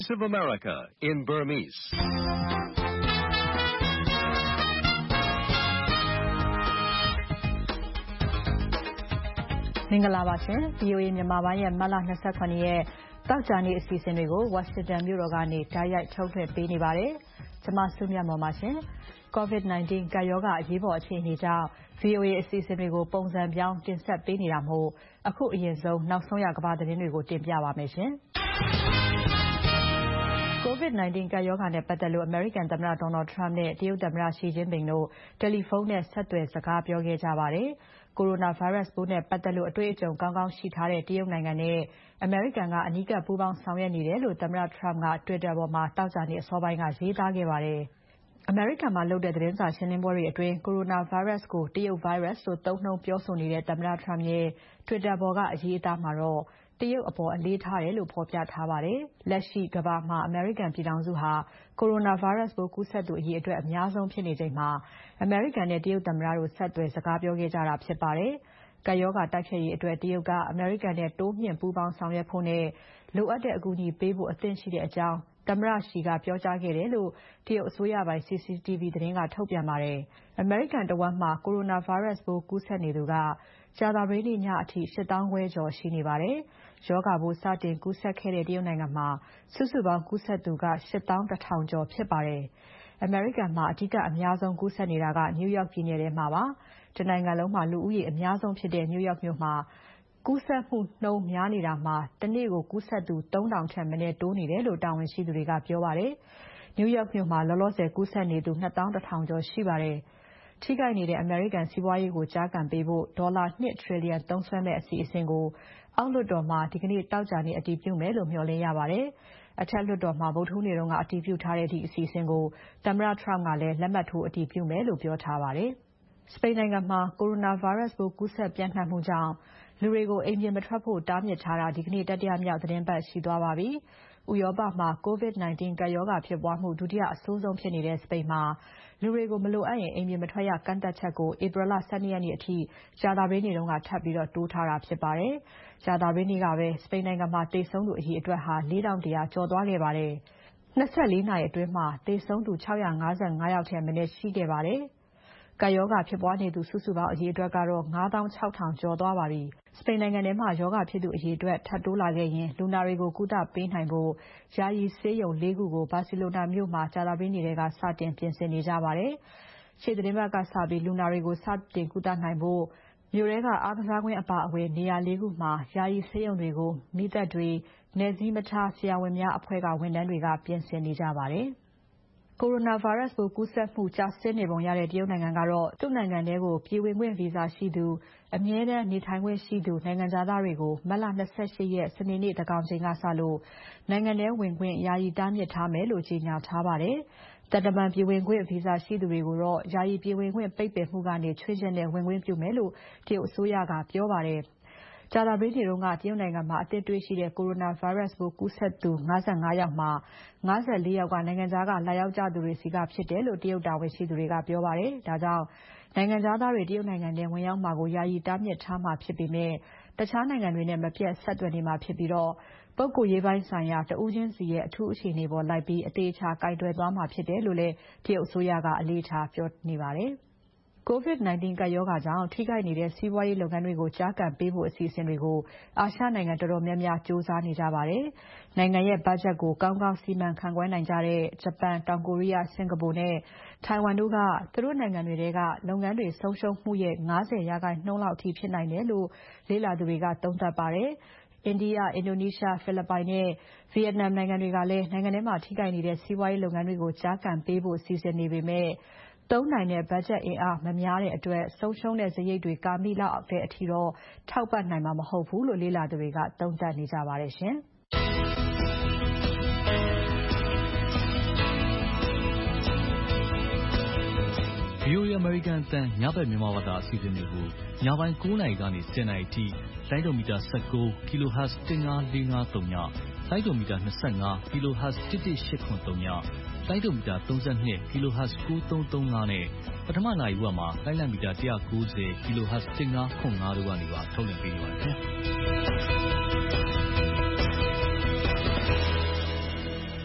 of America in Burmese. ။မင်္ဂလာပါရှင်။ VOA မြန်မာပိုင်းရဲ့မတ်လ29ရက်တောက်ကြနေ့အစီအစဉ်တွေကို Washington မြို့တော်ကနေတိုက်ရိုက်ထုတ်လွှင့်ပေးနေပါတယ်။ကျွန်မစုမြတ်မော်ပါရှင်။ COVID-19 ကပ်ရောဂါအရေးပေါ်အခြေအနေကြောင့် VOA အစီအစဉ်တွေကိုပုံစံပြောင်းတင်ဆက်ပေးနေတာမို့အခုအရင်ဆုံးနောက်ဆုံးရကမ္ဘာသတင်းတွေကိုတင်ပြပါမယ်ရှင်။ COVID-19 ကပ်ရောဂါနဲ့ပတ်သက်လို့ American သမ္မတ Donald Trump နဲ့တရုတ်သမ္မတ Xi Jinping တို့တယ်လီဖုန်းနဲ့ဆက်သွယ်စကားပြောခဲ့ကြပါတယ်။ Coronavirus ပိုးနဲ့ပတ်သက်လို့အတွေ့အကြုံကောင်းကောင်းရှိထားတဲ့တရုတ်နိုင်ငံနဲ့အမေရိကန်ကအနီးကပ်ပူးပေါင်းဆောင်ရွက်နေတယ်လို့သမ္မတ Trump က Twitter ပေါ်မှာတောက်ကြနေ့အစောပိုင်းကရေးသားခဲ့ပါတယ်။ အမေရိကန်မှာလုပ်တဲ့သတင်းစာရှင်းပွဲတွေအတွင်း Coronavirus ကိုတရုတ် virus လို့သုံးနှုန်းပြောဆိုနေတဲ့သမ္မတ Trump ရဲ့ Twitter ပေါ်ကအရေးအသားမှာတော့တရုတ်အပေါ်အလေးထားတယ်လို့ဖော်ပြထားပါတယ်။လက်ရှိကမ္ဘာမှာအမေရိကန်ပြည်ထောင်စုဟာ Coronavirus ပိုးကူးစက်သူအရေအတွက်အများဆုံးဖြစ်နေချိန်မှာအမေရိကန်နဲ့တရုတ်သမ္မတတို့ဆက်သွယ်စကားပြောခဲ့ကြတာဖြစ်ပါတယ်။ကပ်ရောဂါတိုက်ဖျက်ရေးအတွက်တရုတ်ကအမေရိကန်နဲ့တိုးမြှင့်ပူးပေါင်းဆောင်ရွက်ဖို့နဲ့လိုအပ်တဲ့အကူအညီပေးဖို့အသင့်ရှိတဲ့အကြောင်းသမ္မတ Xi ကပြောကြားခဲ့တယ်လို့တရုတ်အစိုးရပိုင် CCTV သတင်းကထုတ်ပြန်ပါတယ်။အမေရိကန်တဝန်းမှာ Coronavirus ပိုးကူးစက်နေသူကကြာသပတေးနေ့ညအထိ 8,500 ကျော်ရှိနေပါတယ်။ရောဂါပိုးစတင်ကူးစက်ခဲ့တဲ့တရုတ်နိုင်ငံမှာစုစုပေါင်းကူးစက်သူက 8,100 ကျော်ဖြစ်ပါတယ်။အမေရိကန်မှာအဓိကအများဆုံးကူးစက်နေတာက New York ပြည်နယ်ထဲမှာပါ။တနိုင်ငံလုံးမှာလူဦးရေအများဆုံးဖြစ်တဲ့ New York မြို့မှာကူးစက်မှုနှုန်းများနေတာမှာတနေ့ကိုကူးစက်သူ 3,000 ထက်မနည်းတိုးနေတယ်လို့တာဝန်ရှိသူတွေကပြောပါတယ်။ New York မြို့မှာလောလောဆယ်ကူးစက်နေသူ 2,100 ကျော်ရှိပါတယ်။ထိခိုက်နေတဲ့အမေရိကန်စီးပွားရေးကိုကျားကန်ပေးဖို့ဒေါ်လာ 2 trillion သုံးစွဲမယ့်အစီအစဉ်ကိုအောက်လွှတ်တော်မှာဒီနေ့သောကြာနေ့အတည်ပြုမယ်လို့မျှော်လင့်ရပါတယ်။အထက်လွှတ်တော်မှာဗုဒ္ဓဟူးနေ့ကအတည်ပြုထားတဲ့ဒီအစီအစဉ်ကိုသမ္မတ Trump ကလည်းလက်မှတ်ထိုးအတည်ပြုမယ်လို့ပြောထားပါတယ်။စပိန်နိုင်ငံမှာ Coronavirus ပိုးကူးစက်ပျံ့နှံ့မှုကြောင့်လူတွေကိုအိမ်ပြင်မထွက်ဖို့တားမြစ်ထားတာဒီနေ့တတိယမြောက်သီတင်းပတ်ရှိသွားပါပြီ။ဥရောပမှာ COVID-19 ကပ်ရောဂါဖြစ်ပွားမှုဒုတိယအဆိုးဆုံးဖြစ်နေတဲ့စပိန်မှာလူတွေကိုမလိုအပ်ရင်အိမ်ပြင်မထွက်ရကန့်သတ်ချက်ကိုဧပြီလ 12 ရက်နေ့အထိကြာသပတေးနေ့ကထပ်ပြီးတိုးထားတာဖြစ်ပါတယ်။ကြာသပတေးနေ့ကပဲစပိန်နိုင်ငံမှာသေဆုံးသူအရေအတွက်ဟာ 4,100 ကျော်သွားခဲ့ပါတယ်။24 နာရီအတွင်းမှာသေဆုံးသူ 655 ယောက်ထက်မနည်းရှိခဲ့ပါတယ်။ကပ်ရောဂါဖြစ်ပွားနေသူစုစုပေါင်းအရေအတွက်ကတော့ 56,000 ကျော်သွားပါပြီ။စပိန်နိုင်ငံထဲမှာရောဂါဖြစ်သူအရေအတွက်ထပ်တိုးလာခဲ့ရင်လူနာတွေကိုကုသပေးနိုင်ဖို့ယာယီဆေးရုံ 4 ခုကိုဘာစီလိုနာမြို့မှာကြာသပတေးနေ့ကစတင်ပြင်ဆင်နေကြပါတယ်။ရှေ့သီတင်းပတ်ကစပြီးလူနာတွေကိုစတင်ကုသနိုင်ဖို့မြို့ထဲကအားကစားကွင်းအပါအဝင်နေရာ 4 ခုမှာယာယီဆေးရုံတွေကိုမီးသတ်တွေနယ်စည်းမထားဆရာဝန်များအဖွဲ့ကဝန်ထမ်းတွေကပြင်ဆင်နေကြပါတယ်။ Coronavirus ပိုးကူးစက်မှုကျဆင်းနေပုံရတဲ့တရုတ်နိုင်ငံကတော့သူ့နိုင်ငံထဲကိုပြည်ဝင်ခွင့်ဗီဇာရှိသူအမြဲတမ်းနေထိုင်ခွင့်ရှိသူနိုင်ငံခြားသားတွေကိုမတ်လ 28 ရက်စနေနေ့သန်းခေါင်ချိန်ကစလို့နိုင်ငံထဲဝင်ခွင့်ယာယီတားမြစ်ထားမယ်လို့ကြေညာထားပါတယ်။သံတမန်ပြည်ဝင်ခွင့်ဗီဇာရှိသူတွေကိုတော့ယာယီပြည်ဝင်ခွင့်ပိတ်ပင်မှုကနေခြွင်းချက်နဲ့ဝင်ခွင့်ပြုမယ်လို့တရုတ်အစိုးရကပြောပါတယ်။ကြာသပတေးနေ့ကတရုတ်နိုင်ငံမှာအသစ်တွေ့ရှိတဲ့ Coronavirus ပိုးကူးစက်သူ 55 ယောက်မှာ 54 ယောက်ကနိုင်ငံခြားကလာရောက်ကြသူတွေဆီကဖြစ်တယ်လို့တရုတ်တာဝန်ရှိသူတွေကပြောပါတယ်။ဒါကြောင့်နိုင်ငံခြားသားတွေတရုတ်နိုင်ငံထဲဝင်ရောက်မှာကိုယာယီတားမြစ်ထားမှာဖြစ်ပေမဲ့တခြားနိုင်ငံတွေနဲ့မပြတ်ဆက်သွယ်နေမှာဖြစ်ပြီးပုဂ္ဂိုလ်ရေးပိုင်းဆိုင်ရာတဦးချင်းစီရဲ့အထူးအခြေအနေပေါ်လိုက်ပြီးအသေအချာကိုင်တွယ်သွားမှာဖြစ်တယ်လို့လည်းတရုတ်အစိုးရကအလေးထားပြောနေပါတယ်။ COVID-19 ကပ်ရောဂါကြောင့်ထိခိုက်နေတဲ့စီးပွားရေးလုပ်ငန်းတွေကိုကျားကန်ပေးဖို့အစီအစဉ်တွေကိုအာရှနိုင်ငံတော်တော်များများကြိုးစားနေကြပါတယ်။နိုင်ငံရဲ့ဘတ်ဂျက်ကိုကောင်းကောင်းစီမံခန့်ခွဲနိုင်ကြတဲ့ဂျပန်၊တောင်ကိုရီးယား၊စင်္ကာပူနဲ့ထိုင်ဝမ်တို့ကသူတို့နိုင်ငံတွေထဲကလုပ်ငန်းတွေဆုံးရှုံးမှုရဲ့ 50% လောက်အထိဖြစ်နိုင်တယ်လို့လေ့လာသူတွေကသုံးသပ်ပါတယ်။ India, Indonesia, Philippines နဲ့ Vietnam နိုင်ငံတွေကလည်းနိုင်ငံထဲမှာထိခိုက်နေတဲ့စီးပွားရေးလုပ်ငန်းတွေကိုကျားကန်ပေးဖို့စီစဉ်နေပေမဲ့သုံးနိုင်တဲ့ဘတ်ဂျက်အင်အားမများတဲ့အတွက်ဆုံးရှုံးတဲ့စရိတ်တွေကာမိလောက်တဲ့အထိတော့ထောက်ပံ့နိုင်မှာမဟုတ်ဘူးလို့လေ့လာသူတွေကသုံးသပ်နေကြပါတယ်ရှင်။ VOA American အသံညဘက်မြန်မာဘာသာအစီအစဉ်တွေကိုညပိုင်း9:00 နာရီကနေ 10:00 နာရီအထိလိုင်းဒိုမီတာ19 kHz 15453ညလိုင်းဒိုမီတာ25 kHz 11883ညလိုင်းဒိုမီတာ32 kHz 9335နဲ့ပထမနာရီဝက်မှာလိုင်းလံမီတာ190 kHz 1505တို့ကနေပါထုတ်လွှင့်ပေးနေပါတယ်။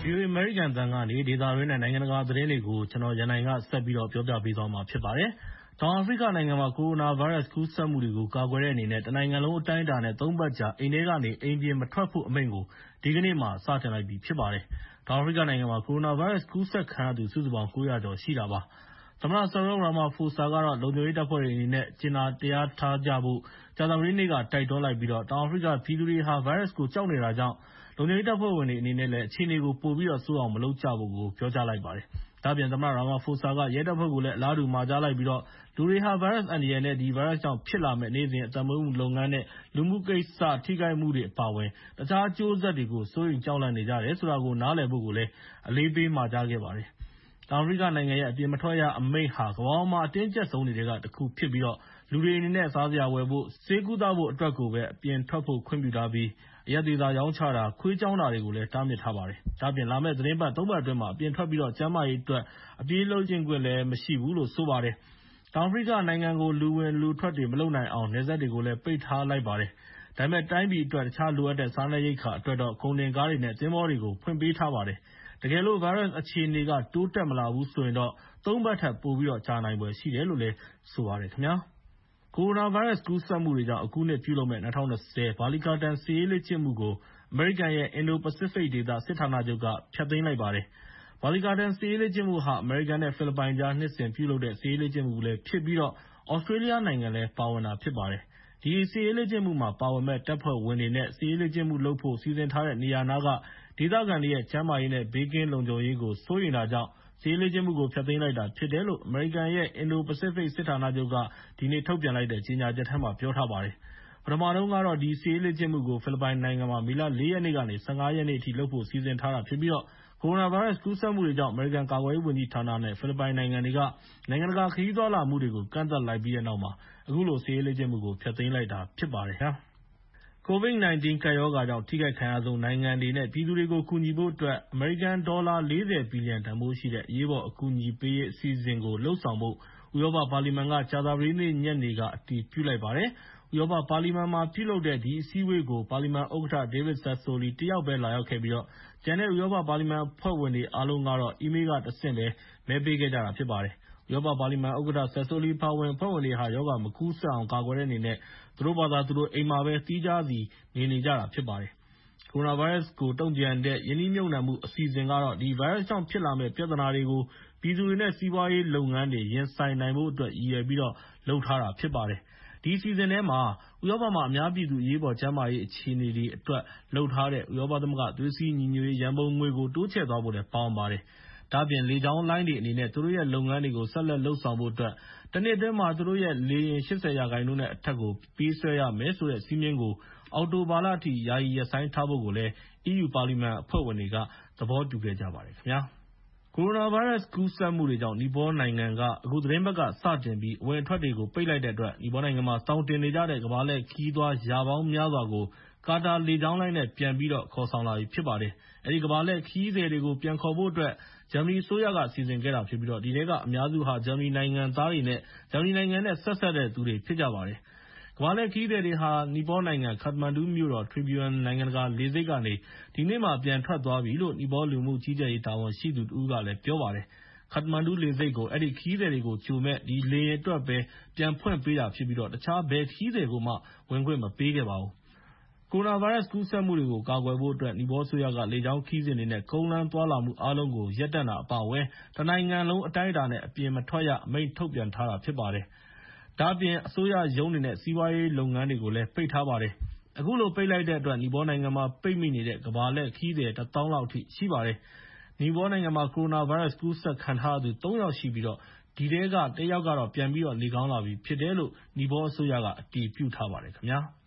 VOA အမေရိကန်အသံကနေဒေသတွင်းနဲ့နိုင်ငံတကာသတင်းတွေကိုကျွန်တော်ရန်နိုင်ကဆက်ပြီးတော့ပြောပြပေးသွားမှာဖြစ်ပါတယ်။တောင်အာဖရိကနိုင်ငံမှာကိုရိုနာဗိုင်းရပ်စ်ကူးစက်မှုတွေကိုကာကွယ်တဲ့အနေနဲ့တနိုင်ငံလုံးအတိုင်းအတာနဲ့3 ပတ်ကြာအိမ်ထဲကနေအိမ်ပြင်မထွက်ဖို့အမိန့်ကိုဒီကနေ့မှစတင်လိုက်ပြီဖြစ်ပါတယ်။တောင်အာဖရိကနိုင်ငံမှာကိုရိုနာဗိုင်းရပ်စ်ကူးစက်ခံရသူစုစုပေါင်း900 ကျော်ရှိတာပါ။သမ္မတ Cyril Ramaphosa ကတော့လုံခြုံရေးတပ်ဖွဲ့တွေအနေနဲ့ကြေညာတရားထားကြဖို့ကြာသပတေးနေ့ကတိုက်တွန်းလိုက်ပြီးတောင်အာဖရိကပြည်သူတွေဟာဗိုင်းရပ်စ်ကိုကြောက်နေတာကြောင့်လုံခြုံရေးတပ်ဖွဲ့ဝင်တွေအနေနဲ့လည်းအခြေအနေကိုပိုပြီးဆိုးအောင်မလုပ်ကြဖို့ပြောကြားလိုက်ပါတယ်။ဒါ့အပြင်သမ္မတ Ramaphosa ကရဲတပ်ဖွဲ့ကိုလည်းအလားတူမှာကြားလိုက်ပြီးလူတွေဟာဗိုင်းရပ်စ်အန္တရာယ်နဲ့ဒီဗိုင်းရပ်စ်ကြောင့်ဖြစ်လာမယ့်နေ့စဉ်အသက်မွေးမှုလုပ်ငန်းနဲ့လူမှုကိစ္စထိခိုက်မှုတွေအပါအဝင်တခြားအကျိုးဆက်တွေကိုစိုးရိမ်ကြောက်လန့်နေကြတယ်ဆိုတာကိုနားလည်ဖို့ကိုလည်းအလေးပေးမှာကြားခဲ့ပါတယ်။တောင်အာဖရိကနိုင်ငံရဲ့အပြင်မထွက်ရအမိန့်ဟာကမ္ဘာပေါ်မှာအတင်းကျပ်ဆုံးတွေထဲကတစ်ခုဖြစ်ပြီးလူတွေအနေနဲ့စားစရာဝယ်ဖို့ဆေးကုသဖို့အတွက်ကိုပဲအပြင်ထွက်ဖို့ခွင့်ပြုထားပြီးအရက်သေးစားရောင်းချတာခွေးကြောင်းတာတွေကိုလည်းတားမြစ်ထားပါတယ်။ဒါ့အပြင်လာမယ့်သတင်းပတ် 3 ပတ်အတွင်းမှာအပြင်ထွက်ပြီးကျန်းမာရေးအတွက်အပြေးလုပ်ကျင့်ခွင့်လည်းမရှိဘူးလို့ဆိုပါတယ်။တောင်အာဖရိကနိုင်ငံကိုလူဝင်လူထွက်တွေမလုပ်နိုင်အောင်နယ်စပ်တွေကိုလည်းပိတ်ထားလိုက်ပါတယ်။ဒါပေမဲ့တိုင်းပြည်အတွက်တခြားလိုအပ်တဲ့စားနပ်ရိက္ခာအတွက်တော့ကုန်တင်ကားတွေနဲ့သင်္ဘောတွေကိုဖွင့်ပေးထားပါတယ်။တကယ်လို့ဗိုင်းရပ်စ်အခြေအနေကတိုးတက်မလာဘူးဆိုရင်တော့3 ပတ်ထက်ပိုပြီးကြာနိုင်ဖွယ်ရှိတယ်လို့လည်းဆိုပါတယ်ခင်ဗျာ။ ကိုရိုနာဗိုင်းရပ်စ်ကူးစက်မှုတွေကြောင့်အခုနှစ်ပြုလုပ်မယ့်2020ဘာလီကာတန်စစ်ရေးလေ့ကျင့်မှုကိုအမေရိကန်ရဲ့ Indo-Pacific ဒေသစစ်ဌာနချုပ်ကဖျက်သိမ်းလိုက်ပါတယ်။ဘာလီကာတန်စစ်ရေးလေ့ကျင့်မှုဟာအမေရိကန်နဲ့ဖိလစ်ပိုင်ကြားနှစ်စဉ်ပြုလုပ်တဲ့စစ်ရေးလေ့ကျင့်မှုလည်းဖြစ်ပြီးသြစတြေးလျနိုင်ငံလည်းပါဝင်တာဖြစ်ပါတယ်။ဒီစစ်ရေးလေ့ကျင့်မှုမှာပါဝင်မယ့်တပ်ဖွဲ့ဝင်တွေနဲ့စစ်ရေးလေ့ကျင့်မှုလုပ်ဖို့စီစဉ်ထားတဲ့နေရာနားကဒေသခံတွေရဲ့ကျန်းမာရေးနဲ့ဘေးကင်းလုံခြုံရေးကိုစိုးရိမ်တာကြောင့်စစ်ရေးလေ့ကျင့်မှုကိုဖျက်သိမ်းလိုက်တာဖြစ်တယ်လို့အမေရိကန်ရဲ့ Indo-Pacific စစ်ဌာနချုပ်ကဒီနေ့ထုတ်ပြန်လိုက်တဲ့ကြေညာချက်ထဲမှာပြောထားပါတယ်။ပထမတုန်းကတော့ဒီစစ်ရေးလေ့ကျင့်မှုကိုဖိလစ်ပိုင်နိုင်ငံမှာမေလ 4 ရက်နေ့ကနေ 15 ရက်နေ့အထိလုပ်ဖို့စီစဉ်ထားတာဖြစ်ပြီးကိုရိုနာဗိုင်းရပ်စ်ကူးစက်မှုတွေကြောင့်အမေရိကန်ကာကွယ်ရေးဝန်ကြီးဌာနနဲ့ဖိလစ်ပိုင်နိုင်ငံတွေကနိုင်ငံတကာခရီးသွားလာမှုတွေကိုကန့်သတ်လိုက်ပြီးတဲ့နောက်အခုလိုစစ်ရေးလေ့ကျင့်မှုကိုဖျက်သိမ်းလိုက်တာဖြစ်ပါတယ်။ COVID-19 ကပ်ရောဂါကြောင့်ထိခိုက်ခံရဆုံးနိုင်ငံတွေနဲ့ပြည်သူတွေကိုကူညီဖို့အတွက်အမေရိကန်ဒေါ်လာ 40 ဘီလီယံတန်ဖိုးရှိတဲ့အရေးပေါ်အကူအညီပေးရေးအစီအစဉ်ကိုလုပ်ဆောင်ဖို့ဥရောပပါလီမန်ကကြာသပတေးနေ့ညနေကအတည်ပြုလိုက်ပါတယ်။ဥရောပပါလီမန်မှာပြုလုပ်တဲ့ဒီအစည်းအဝေးကိုပါလီမန်ဥက္ကဋ္ဌ David Sassoli တယောက်ပဲလာရောက်ခဲ့ပြီးကျန်တဲ့ဥရောပပါလီမန်အဖွဲ့ဝင်တွေအားလုံးကတော့အီးမေးလ်ကတဆင့်ပဲမဲပေးခဲ့ကြတာဖြစ်ပါတယ်။ဥရောပပါလီမန်ဥက္ကဋ္ဌ Sassoli အပါအဝင်အဖွဲ့ဝင်တွေဟာရောဂါမကူးစက်အောင်ကာကွယ်တဲ့အနေနဲ့သူတို့ဘာသာသူတို့အိမ်မှာပဲသီးခြားစီနေကြတာဖြစ်ပါတယ်။ကိုရိုနာဗိုင်းရပ်စ်ကိုတုံ့ပြန်တဲ့ယင်းနှိမ့်မြုပ်နှံမှုအစီအစဉ်ကတော့ဒီဗိုင်းရပ်စ်ကြောင့်ဖြစ်လာမယ့်ပြဿနာတွေကိုပြည်သူတွေနဲ့စီးပွားရေးလုပ်ငန်းတွေရင်ဆိုင်နိုင်ဖို့အတွက်ရည်ရွယ်ပြီးလုပ်ထားတာဖြစ်ပါတယ်။ဒီအစီအစဉ်ထဲမှာဥရောပမှာအများပြည်သူအရေးပေါ်ကျန်းမာရေးအခြေအနေတွေအတွက်လုပ်ထားတဲ့ဥရောပသမဂ္ဂသွေးစည်းညီညွတ်ရေးရန်ပုံငွေကိုတိုးချဲ့သွားဖို့လည်းပါဝင်ပါတယ်။ဒါ့အပြင်လေကြောင်းလိုင်းတွေအနေနဲ့သူတို့ရဲ့လုပ်ငန်းတွေကိုဆက်လက်လုပ်ဆောင်ဖို့အတွက်တနှစ်အတွင်းမှာသူတို့ရဲ့လေယာဉ် 80% နဲ့အထက်ကိုပြေးဆွဲရမယ်ဆိုတဲ့စည်းမျဉ်းကိုအောက်တိုဘာလအထိယာယီရပ်ဆိုင်းထားဖို့ကိုလည်း EU ပါလီမန်အဖွဲ့ဝင်တွေကသဘောတူခဲ့ကြပါတယ်ခင်ဗျာ။ ကိုရိုနာဗိုင်းရပ်စ်ကူးစက်မှုတွေကြောင့်နီပေါနိုင်ငံကအခုသီတင်းပတ်ကစတင်ပြီးအဝင်အထွက်တွေကိုပိတ်လိုက်တဲ့အတွက်နီပေါနိုင်ငံမှာသောင်တင်နေကြတဲ့ကမ္ဘာလှည့်ခရီးသွားရာပေါင်းများစွာကိုကာတာလေကြောင်းလိုင်းနဲ့ပြန်ပြီးခေါ်ဆောင်လာပြီဖြစ်ပါတယ်။အဲဒီကမ္ဘာလှည့်ခရီးသည်တွေကိုပြန်ခေါ်ဖို့အတွက်ဂျာမနီအစိုးရကစီစဉ်ခဲ့တာဖြစ်ပြီးဒီထဲကအများစုဟာဂျာမနီနိုင်ငံသားတွေနဲ့ဂျာမနီနိုင်ငံနဲ့ဆက်စပ်တဲ့သူတွေဖြစ်ကြပါတယ်။ကမ္ဘာလှည့်ခရီးသည်တွေဟာနီပေါနိုင်ငံခတ္တမန္ဒူမြို့တော် Tribhuvan နိုင်ငံတကာလေဆိပ်ကနေဒီနေ့မှပြန်ထွက်သွားပြီလို့နီပေါလူမှုကြီးကြပ်ရေးတာဝန်ရှိသူတဦးကလည်းပြောပါတယ်။ခတ္တမန္ဒူလေဆိပ်ကိုအဲဒီခရီးသည်တွေကိုကြိုမယ့်ဒီလေယာဉ်အတွက်ပဲပြန်ဖွင့်ပေးတာဖြစ်ပြီးတခြားဘယ်ခရီးသည်ကိုမှဝင်ခွင့်မပေးခဲ့ပါဘူး။ကိုရိုနာဗိုင်းရပ်စ်ကူးစက်မှုတွေကိုကာကွယ်ဖို့အတွက်နီပေါအစိုးရကလေကြောင်းခရီးစဉ်တွေနဲ့ကုန်းလမ်းသွားလာမှုအားလုံးကိုရပ်တန့်တာအပါအဝင်တနိုင်ငံလုံးအတိုင်းအတာနဲ့အပြင်မထွက်ရအမိန့်ထုတ်ပြန်ထားတာဖြစ်ပါတယ်။ဒါ့အပြင်အစိုးရရုံးတွေနဲ့စီးပွားရေးလုပ်ငန်းတွေကိုလည်းပိတ်ထားပါတယ်။အခုလိုပိတ်လိုက်တဲ့အတွက်နီပေါနိုင်ငံမှာပိတ်မိနေတဲ့ကမ္ဘာလှည့်ခရီးသည် 1,000,000 လောက်အထိရှိပါတယ်။နီပေါနိုင်ငံမှာကိုရိုနာဗိုင်းရပ်စ်ကူးစက်ခံထားရသူ 3 ယောက်ရှိပြီးဒီထဲက1 ယောက်ကတော့ပြန်ပြီးနေကောင်းလာပြီဖြစ်တယ်လို့နီပေါအစိုးရကအတည်ပြုထားပါတယ်ခင်ဗျာ။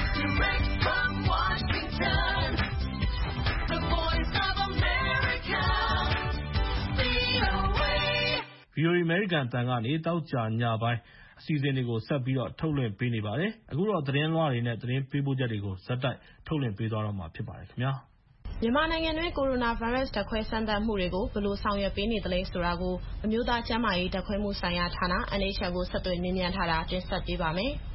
VOA အမေရိကန်အသံကနေသောကြာညပိုင်းအစီအစဉ်တွေကိုဆက်ပြီးထုတ်လွှင့်ပေးနေပါတယ်။အခုသတင်းလွှာတွေနဲ့သတင်းပေးပို့ချက်တွေကိုဆက်တိုက်ထုတ်လွှင့်ပေးသွားတော့မှာဖြစ်ပါတယ်ခင်ဗျာ။မြန်မာနိုင်ငံတွင်းကိုရိုနာဗိုင်းရပ်စ်ဓာတ်ခွဲစမ်းသပ်မှုတွေကိုဘယ်လိုဆောင်ရွက်ပေးနေသလဲဆိုတာကိုအမျိုးသားကျန်းမာရေးဓာတ်ခွဲမှုဆိုင်ရာဌာန NHL ကိုဆက်သွယ်မေးမြန်းထားတာတင်ဆက်ပေးပါမယ်။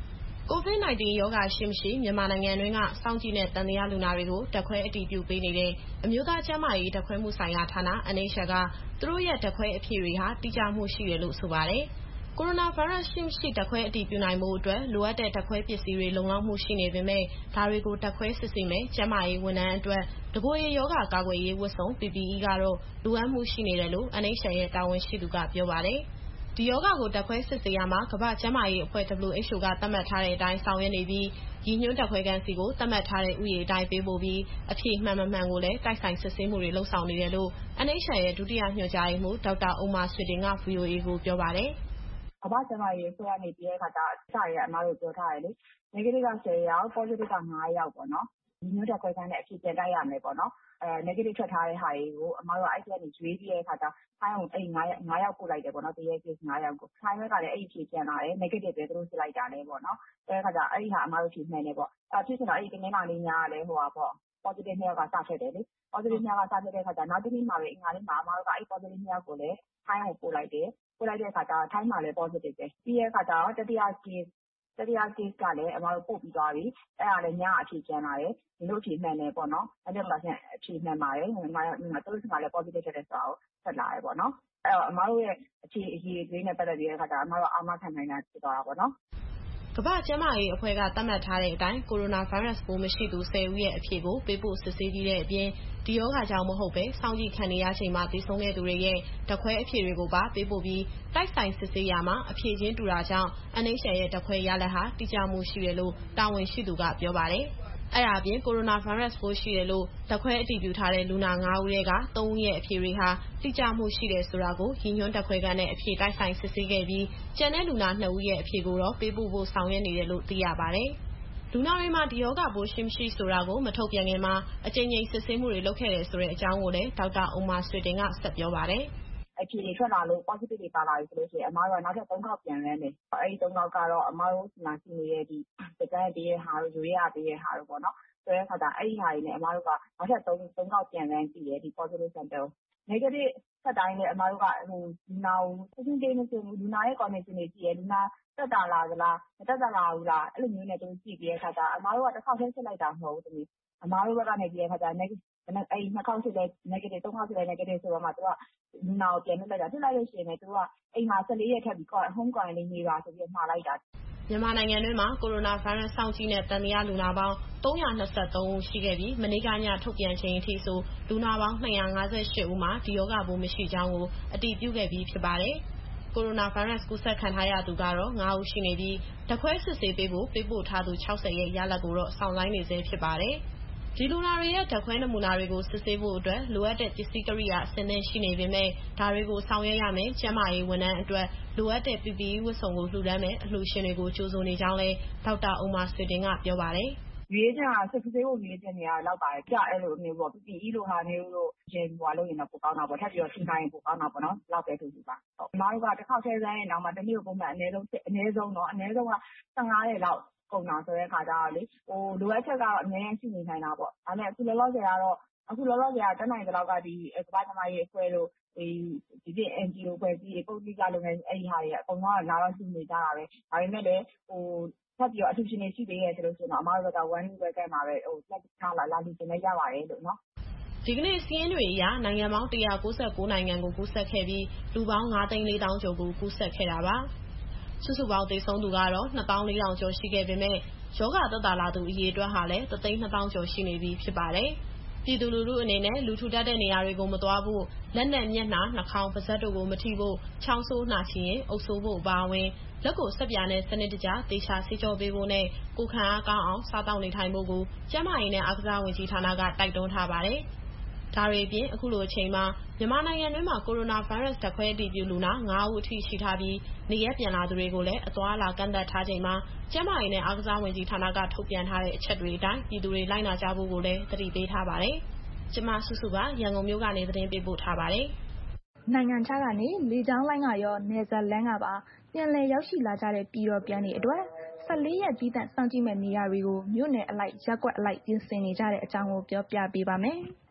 COVID-19 ရောဂါရှိမရှိမြန်မာနိုင်ငံတွင်းကစောင့်ကြည့်တဲ့သံသယလူနာတွေကိုဓာတ်ခွဲအတည်ပြုပေးနေတဲ့အမျိုးသားကျန်းမာရေးဓာတ်ခွဲမှုဆိုင်ရာဌာန NHL ကသူတို့ရဲ့ဓာတ်ခွဲအဖြေတွေဟာတိကျမှုရှိတယ်လို့ဆိုပါတယ်။ ကိုရိုနာဗိုင်းရပ်စ်ရှိမရှိဓာတ်ခွဲအတည်ပြုနိုင်ဖို့အတွက်လိုအပ်တဲ့ဓာတ်ခွဲပစ္စည်းတွေလုံလောက်မှုရှိနေပေမဲ့ဒါတွေကိုဓာတ်ခွဲစစ်ဆေးမဲ့ကျန်းမာရေးဝန်ထမ်းအတွက်တကိုယ်ရေရောဂါကာကွယ်ရေးဝတ်စုံ PPE ကတော့လိုအပ်မှုရှိနေတယ်လို့ NHL ရဲ့တာဝန်ရှိသူကပြောပါတယ်။ ဒီရောဂါကိုဓာတ်ခွဲစစ်ဆေးရာမှာကမ္ဘာ့ကျန်းမာရေးအဖွဲ့ WHO ကသတ်မှတ်ထားတဲ့အတိုင်းဆောင်ရွက်နေပြီးရည်ညွှန်းဓာတ်ခွဲခန်းစီကိုသတ်မှတ်ထားတဲ့ဥယျာဉ်အတိုင်းပေးပို့ပြီးအဖြေမှန်မမှန်ကိုလည်းတိုက်ဆိုင်စစ်ဆေးမှုတွေလုပ်ဆောင်နေတယ်လို့ NHL ရဲ့ဒုတိယညွှန်ကြားရေးမှူးဒေါက်တာဥမ္မာဆွေတင်က VOA ကိုပြောပါတယ်။ကမ္ဘာ့ကျန်းမာရေးအဖွဲ့ကနေပြီးတဲ့အခါကျအစရအမားတို့ပြောထားတယ်လေ။ negative က10ယောက် positive က9ယောက်ပေါ့နော်။ဒီမျိုးဓာတ်ခွဲခန်းနဲ့အဖြေပြန်တိုက်ရမယ်ပေါ့နော်။ negative ထွက်ထားတဲ့ဟာတွေကိုအမားတို့အဲ့ဒီကနေရွေးပြီးတဲ့အခါကျထိုင်းအောင်အဲ့9ယောက်ပို့လိုက်တယ်ပေါ့နော်။တရက် case 9ယောက်ကိုထိုင်းဘက်ကလည်းအဲ့ဒီအဖြေပြန်လာတယ် negative ပဲသူတို့စစ်လိုက်တာလည်းပေါ့နော်။အဲ့ဒီအခါကျအဲ့ဒီဟာအမားတို့ဖြေမှန်တယ်ပေါ့။ဖြစ်ချင်တော့အဲ့ဒီတနင်္လာနေ့ညကလည်းpositive 2ယောက်ကစထွက်တယ်လေ။ positive 2ယောက်ကစထွက်တဲ့အခါကျနောက်တစ်နေ့မှာပဲအင်္ဂါနေ့မှာအမားတို့ကအဲ့ positive 2ယောက်ကိုလည်းထိုင်းအောင်ပို့လိုက်တယ်။ပို့လိုက်တဲ့အခါကျထိုင်းမှာလည်း positive ပဲ။ပြီးတဲ့အခါကျတော့တတိယ case ကလည်းအမားတို့ပို့ပြီးသွားပြီ။အဲ့ဒါလည်းညအဖြေပြန်လာတယ်။ဒီလိုအဖြေမှန်တယ်ပေါ့နော်။ 100% အဖြေမှန်ပါတယ်။သူတို့ဆီမှာလည်း positive ထွက်တယ်ဆိုတာကိုထွက်လာတယ်ပေါ့နော်။အဲ့တော့အမားတို့ရဲ့အဖြေအရည်အသွေးနဲ့ပတ်သက်ပြီးတဲ့အခါကျအမားတို့အာမခံနိုင်တာဖြစ်သွားတာပေါ့နော်။ကမ္ဘာ့ကျန်းမာရေးအဖွဲ့ကသတ်မှတ်ထားတဲ့အတိုင်းကိုရိုနာဗိုင်းရပ်စ်ပိုးမရှိသူ10ဦးရဲ့အဖြေကိုပေးပို့စစ်ဆေးပြီးတဲ့အပြင်ဒီရောဂါကြောင့်မဟုတ်ပဲစောင့်ကြည့်ခံနေရချိန်မှာသေဆုံးခဲ့သူတွေရဲ့ဓာတ်ခွဲအဖြေတွေကိုပါပေးပို့ပြီးတိုက်ဆိုင်စစ်ဆေးရမှာအဖြေချင်းတူတာကြောင့် NHL ရဲ့ဓာတ်ခွဲရလဒ်ဟာတိကျမှုရှိတယ်လို့တာဝန်ရှိသူကပြောပါတယ်။အဲ့ဒါအပြင်ကိုရိုနာဗိုင်းရပ်စ်ပိုးရှိတယ်လို့ဓာတ်ခွဲအတည်ပြုထားတဲ့လူနာ9ဦးထဲက3ဦးရဲ့အဖြေတွေဟာတိကျမှုရှိတယ်ဆိုတာကိုရည်ညွှန်းဓာတ်ခွဲခန်းနဲ့အဖြေတိုက်ဆိုင်စစ်ဆေးခဲ့ပြီးကျန်တဲ့လူနာ2ဦးရဲ့အဖြေကိုတော့ပေးပို့ဖို့ဆောင်ရွက်နေတယ်လို့သိရပါတယ်။လူနာတွေမှာဒီရောဂါပိုးရှိမရှိဆိုတာကိုမထုတ်ပြန်ခင်မှာအကြိမ်ကြိမ်စစ်ဆေးမှုတွေလုပ်ခဲ့တယ်ဆိုတဲ့အကြောင်းကိုလည်းဒေါက်တာဥမ္မာဆွေတင်ကဆက်ပြောပါတယ်။အဖြေတွေထွက်လာလို့ positive တွေပါလာပြီဆိုလို့ရှိရင်အမားတို့ကနောက်ထပ်3ခေါက်ပြန်ရမ်းတယ်။အဲ့ဒီ3ခေါက်ကတော့အမားတို့ဒီမှာရှိနေတဲ့ဒီစကန်ပေးတဲ့ဟာတို့ရွေးရပေးတဲ့ဟာတို့ပေါ့နော်။ဆိုတဲ့အခါကျအဲ့ဒီဟာတွေနဲ့အမားတို့ကနောက်ထပ်3ခေါက်ပြန်ရမ်းကြည့်တယ်ဒီ positive sample negative ဆက်တိုင်းလည်းအမားတို့ကလူနာကိုစစ်ချင်းမစစ်ဘူးလူနာရဲ့ condition တွေကြည့်ရလူနာတက်တာလားမတက်တာလားဘူးလားအဲ့လိုမျိုးနဲ့သူကြည့်ပြီးတဲ့အခါကျအမားတို့ကတစ်ခေါက်တည်းစစ်လိုက်တာမဟုတ်ဘူးတမီးအမားတို့ဘက်ကနေပြီးတဲ့အခါကျအဲ့2ခေါက်စစ်လဲ negative 3ခေါက်စစ်လဲ negative ဆိုတော့မှသူကလူနာကိုပြန်လွှတ်လိုက်တာလွှတ်လိုက်လို့ရှိရင်လည်းသူကအိမ်မှာ14ရက်ထပ်ပြီး home quarantine နေပါဆိုပြီးမှာလိုက်တာမြန်မာနိုင်ငံတွင်းမှာကိုရိုနာဗိုင်းရပ်စ်စောင့်ကြည့်တဲ့သံသယလူနာပေါင်း323ဦးရှိခဲ့ပြီးမနေ့ကညထုတ်ပြန်ချိန်အထိဆိုလူနာပေါင်း258ဦးမှာဒီရောဂါပိုးမရှိကြောင်းကိုအတည်ပြုခဲ့ပြီးဖြစ်ပါတယ်။ကိုရိုနာဗိုင်းရပ်စ်ကူးစက်ခံထားရသူကတော့9ဦးရှိနေပြီးဓာတ်ခွဲစစ်ဆေးပေးဖို့ပေးပို့ထားသူ60ရဲ့ရလဒ်ကိုတော့စောင့်ဆိုင်းနေဆဲဖြစ်ပါတယ်။ဒီလူနာတွေရဲ့ဓာတ်ခွဲနမူနာတွေကိုစစ်ဆေးဖို့အတွက်လိုအပ်တဲ့ပစ္စည်းကိရိယာအဆင့်သင့်ရှိနေပေမဲ့ဒါတွေကိုဆောင်ရွက်ရမယ်ကျန်းမာရေးဝန်ထမ်းအတွက်လိုအပ်တဲ့ PPE ဝတ်စုံကိုလှူဒါန်းမယ်အလှူရှင်တွေကိုကြိုဆိုနေကြောင်းလည်းဒေါက်တာဥမ္မာဆွေတင်ကပြောပါတယ်။ရွေးချယ်စစ်ဆေးဖို့ရွေးချယ်နေရတော့ပါတယ်။အဲ့လိုမျိုးပေါ့ PPE လိုဟာမျိုးလို့ရင်ဟိုလုပ်ရင်တော့ပိုကောင်းတာပေါ့ထပ်ပြီးတော့ထူနိုင်ရင်ပိုကောင်းတာပေါ့နော်။လောက်ပဲထူစီပါ။အမားတို့ကတစ်ခေါက်ထဲတိုင်းရင်တော့မှတစ်နေ့ကိုပုံမှန်အနည်းဆုံးက15ရက်လောက်ကုန်တာဆိုတဲ့အခါကျတော့လေလိုအပ်ချက်ကတော့အများကြီးရှိနေနိုင်တာပေါ့။ဒါပေမဲ့အခုလောလောဆယ်ကတော့တက်နိုင်တဲ့လောက်ကဒီကမ္ဘာ့ကျန်းမာရေးအဖွဲ့တို့ဒီ NGO အဖွဲ့အစည်းတွေပုဂ္ဂလိကလုပ်ငန်းအဲ့ဒီဟာတွေအကုန်လုံးကလာတော့ရှိနေကြတာပဲ။ဒါပေမဲ့လည်းထပ်ပြီးတော့အထူးရှင်တွေရှိသေးတယ်ဆိုလို့ရှိရင်တော့အမားတို့က1 week ပဲမှာပဲလက်ထားလာလူရှင်လည်းရပါတယ်လို့နော်ဒီကနေ့စီးရင်တွေအရနိုင်ငံပေါင်း196နိုင်ငံကိုကူးစက်ခဲ့ပြီးလူပေါင်း9,400,000ကျော်ကိုကူးစက်ခဲ့တာပါ။စုစုပေါင်းသေဆုံးသူကတော့24,000ကျော်ရှိခဲ့ပေမဲ့ရောဂါသက်သာလာသူအရေအတွက်ဟာလည်း1,200,000ကျော်ရှိနေပြီဖြစ်ပါတယ်။ပြည်သူလူထုအနေနဲ့လူထူထပ်တဲ့နေရာတွေကိုမသွားဖို့လက်နဲ့မျက်နှာနှာခေါင်းပါးစပ်တို့ကိုမထိဖို့ချောင်းဆိုးနှာချေရင်အုပ်စိုးဖို့အပါအဝင်လက်ကိုဆပ်ပြာနဲ့စနစ်တကျသေချာဆေးကြောပေးဖို့နဲ့ကိုယ်ခံအားကောင်းအောင်စားသောက်နေထိုင်ဖို့ကိုကျန်းမာရေးနဲ့အားကစားဝန်ကြီးဌာနကတိုက်တွန်းထားပါတယ်။ဒါတွေအပြင်အခုလိုအချိန်မှာမြန်မာနိုင်ငံတွင်းမှာကိုရိုနာဗိုင်းရပ်စ်ဓာတ်ခွဲအတည်ပြုလူနာ9ဦးအထိရှိထားပြီးနေရက်ပြန်လာသူတွေကိုလည်းအသွားအလာကန့်သတ်ထားချိန်မှာကျန်းမာရေးနဲ့အားကစားဝန်ကြီးဌာနကထုတ်ပြန်ထားတဲ့အချက်တွေအတိုင်းပြည်သူတွေလိုက်နာကြဖို့ကိုလည်းသတိပေးထားပါတယ်။ကျမစုစုကရန်ကုန်မြို့ကနေသတင်းပေးပို့ထားပါတယ်။နိုင်ငံခြားကနေလေကြောင်းလိုင်းကရောနယ်စပ်လမ်းကပါပြန်လည်ရောက်ရှိလာကြတဲ့ပြည်တော်ပြန်တွေအတွက်14ရက်ကြီးသန့်စောင့်ကြည့်မဲ့နေရာတွေကိုမြို့နယ်အလိုက်ရပ်ကွက်အလိုက်ပြင်ဆင်နေကြတဲ့အကြောင်းကိုပြောပြပေးပါမယ်။